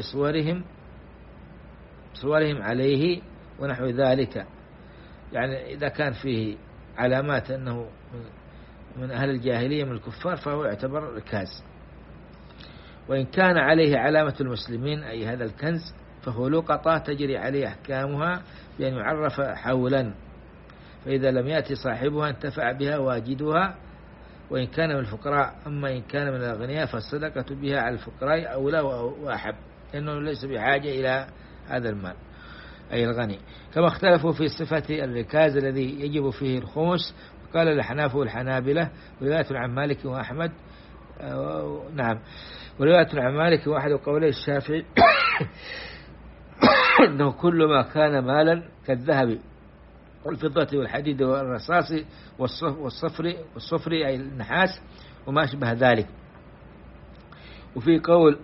صورهم عليه ونحو ذلك. يعني إذا كان فيه علامات أنه من أهل الجاهلية من الكفار فهو يعتبر ركاز. وإن كان عليه علامة المسلمين أي هذا الكنز فهو لقطة تجري عليه أحكامها بأن يعرف حولا، فإذا لم يأتي صاحبها انتفع بها واجدها وإن كان من الفقراء. أما إن كان من الأغنياء فالصدقة بها على الفقراء أولى وأحب، لأنه ليس بحاجة إلى هذا المال أي الغني. كما اختلفوا في صفة الركاز الذي يجب فيه الخمس، قال الأحناف والحنابلة ورواية عن مالك وأحمد نعم ورواية عن مالك وأحد وقولي الشافعي أنه كل ما كان مالا كالذهب والفضة والحديد والرصاص والصفر أي النحاس وما أشبه ذلك. وفي قول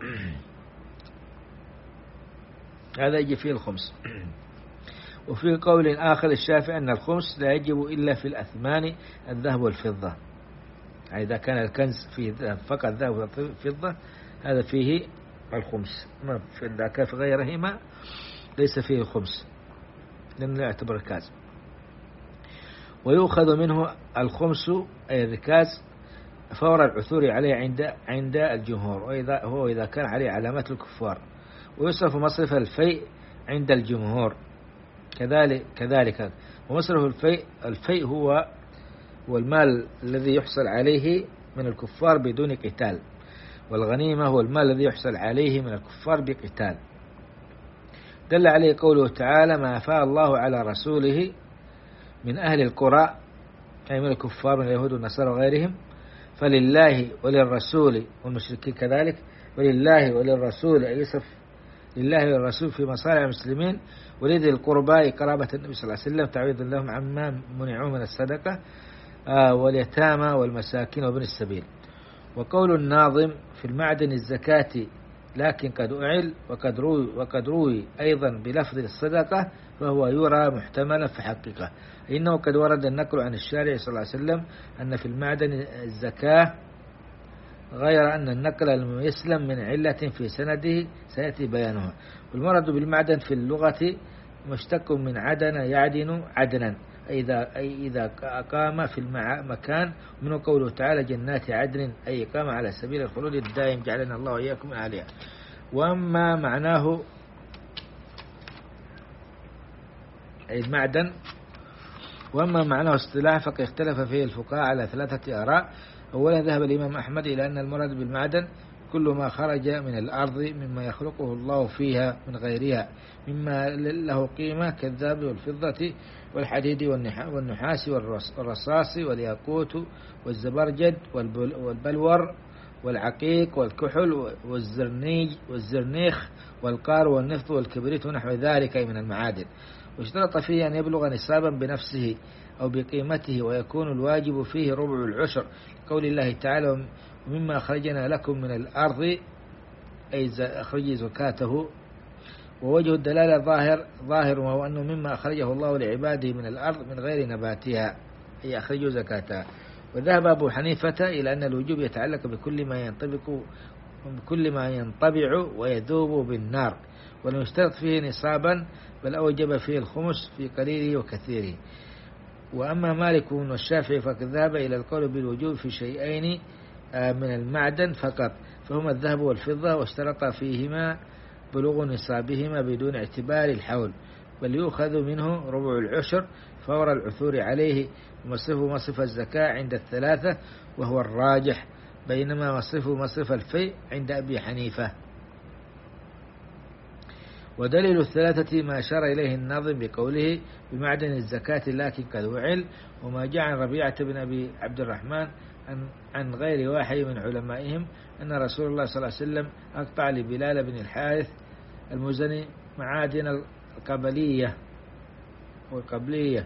هذا يجي فيه الخمس. وفي قول آخر الشافعي أن الخمس لا يجب إلا في الأثمان الذهب والفضة، يعني إذا كان الكنز فيه فقط ذهب وفضة هذا فيه الخمس، إذا كان في غيرهما ليس فيه الخمس لأنه لا يعتبر ركاز. ويؤخذ منه الخمس أي الركاز فور العثور عليه عند الجمهور، وهو إذا كان عليه علامات الكفار. ويصرف مصرف الفيء عند الجمهور كذلك. ومصرف الفيء هو المال الذي يحصل عليه من الكفار بدون قتال، والغنيمة هو المال الذي يحصل عليه من الكفار بقتال. دل عليه قوله تعالى: ما أفاء الله على رسوله من أهل القرى، أي من الكفار من اليهود والنصارى وغيرهم، فلله وللرسول والمشركين كذلك، ولله وللرسول أي يصف لله وللرسول في مصالح المسلمين، ولذي القربى قرابة النبي صلى الله عليه وسلم تعويضا لهم عما منعوا من الصدقة، واليتامى والمساكين وابن السبيل. وقول الناظم في المعدن الزكاة لكن قد أعل وقد روي أيضا بلفظ الصدقة، فهو يرى محتملا في حقيقة، إنه قد ورد النقل عن الشارع صلى الله عليه وسلم أن في المعدن الزكاة، غير أن النقل لم يسلم من علة في سنده سيأتي بيانها. والمراد بالمعدن في اللغة مشتق من عدن يعدن عدنا، أي إذا أقام في المكان، منه قوله تعالى: جنات عدن أي إقام على سبيل الخلود الدائم، جعلنا الله وإياكم من أهلها. وأما معناه أي المعدن وأما معناه اصطلاح فقد اختلف فيه الفقهاء على 3 آراء. أولا ذهب الإمام أحمد إلى أن المراد بالمعدن كل ما خرج من الأرض مما يخلقه الله فيها من غيرها مما له قيمة كالذهب والفضة والحديد والنحاس والرصاص والياقوت والزبرجد والبلور والعقيق والكحل والزرنيخ والقار والنفط والكبريت ونحو ذلك من المعادن. واشترط فيه أن يبلغ نصابا بنفسه أو بقيمته، ويكون الواجب فيه ربع العشر، قول الله تعالى ومما أخرجنا لكم من الأرض أي أخرج زكاته. ووجه الدلالة ظاهر وهو أنه مما أخرجه الله لعباده من الأرض من غير نباتها أي أخرجوا زكاتها. وذهب أبو حنيفة إلى أن الوجوب يتعلق بكل ما ينطبع ويذوب بالنار، ولم يشترط فيه نصابا بل أوجب فيه الخمس في قليله وكثيره. وأما مالك والشافعي فقد ذهب إلى القول بالوجوب في شيئين من المعدن فقط، فهما الذهب والفضة، واشترط فيهما بلوغ نصابهما بدون اعتبار الحول، بل يؤخذ منه ربع العشر فور العثور عليه، ومصرفه مصرف الزكاة عند 3 وهو الراجح، بينما مصرفه مصرف الفيء عند أبي حنيفة. ودليل 3 ما أشار إليه الناظم بقوله بمعدن الزكاة لكن قد وعل، وما جاء عن ربيعة بن أبي عبد الرحمن عن غير واحد من علمائهم أن رسول الله صلى الله عليه وسلم أقطع لبلال بن الحارث المزني معادن القبلية والقبلية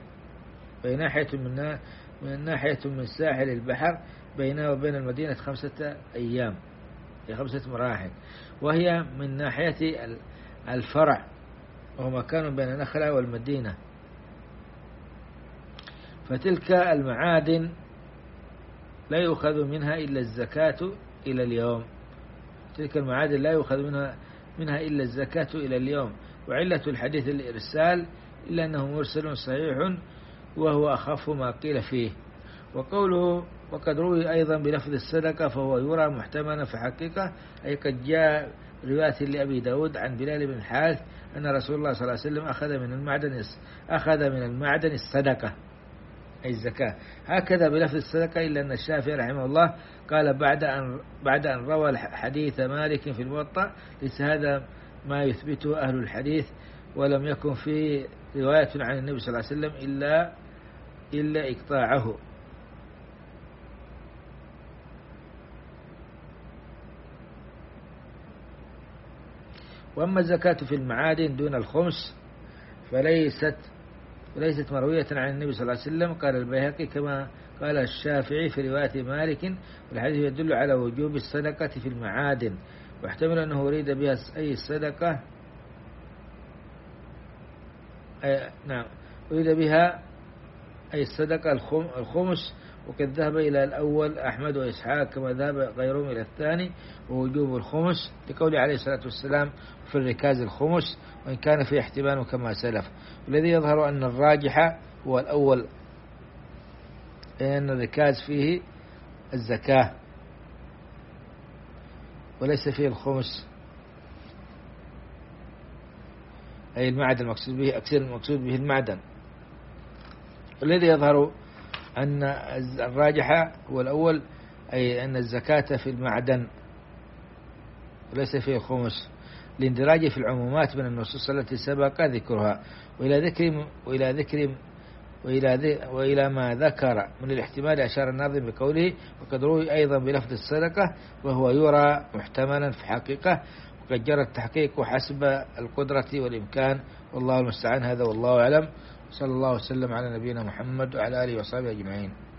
من ناحية من ساحل البحر بينه وبين المدينة 5 أيام، 5 مراحل، وهي من ناحية الفرع وهو مكان بين نخلة والمدينة. فتلك المعادن لا يؤخذ منها إلا الزكاة إلى اليوم، تلك المعادن لا يؤخذ منها إلا الزكاة إلى اليوم. وعلة الحديث الإرسال إلا أنه مرسل صحيح وهو أخف ما قيل فيه. وقوله وقد روي أيضا بلفظ الصدقة فهو يرى محتملا في حقيقة، أي قد جاء رواية لأبي داود عن بلال بن الحارث أن رسول الله صلى الله عليه وسلم أخذ من المعدن الصدقة أي الزكاة، هكذا بلفظ الصدقة، إلا أن الشافعي رحمه الله قال بعد أن روى حديث مالك في الموطأ ليس هذا ما يثبته أهل الحديث، ولم يكن في رواية عن النبي صلى الله عليه وسلم إلا إقطاعه. وأما الزكاة في المعادن دون الخمس فليست مروية عن النبي صلى الله عليه وسلم، قال البيهقي كما قال الشافعي في رواية مالك، والحديث يدل على وجوب الصدقة في المعادن، واحتمل أنه أريد بها أي الصدقة أريد بها أي الصدقة الخمس، وقد ذهب إلى الأول أحمد وإسحاق كما ذهب غيرهم إلى الثاني ووجوب الخمس، لقول عليه الصلاة والسلام في الركاز الخمس، وإن كان فيه احتمال كما سلف. والذي يظهر أن الراجح هو الأول، أن الركاز فيه الزكاة وليس فيه الخمس أي المعدن المقصود به أكثر المقصود به المعدن. والذي يظهر أن الراجح هو الأول، أي أن الزكاة في المعدن وليس فيه الخمس، لاندراجه في العمومات من النصوص التي سبق ذكرها. وإلى ما ذكر من الاحتمال أشار الناظم بقوله وقد روي أيضا بلفظ الصدقة وهو يرى محتملا في حقيقة، وقد جرى التحقيق حسب القدرة والإمكان، والله المستعان. هذا والله أعلم، صلى الله وسلم على نبينا محمد وعلى آله وصحبه أجمعين.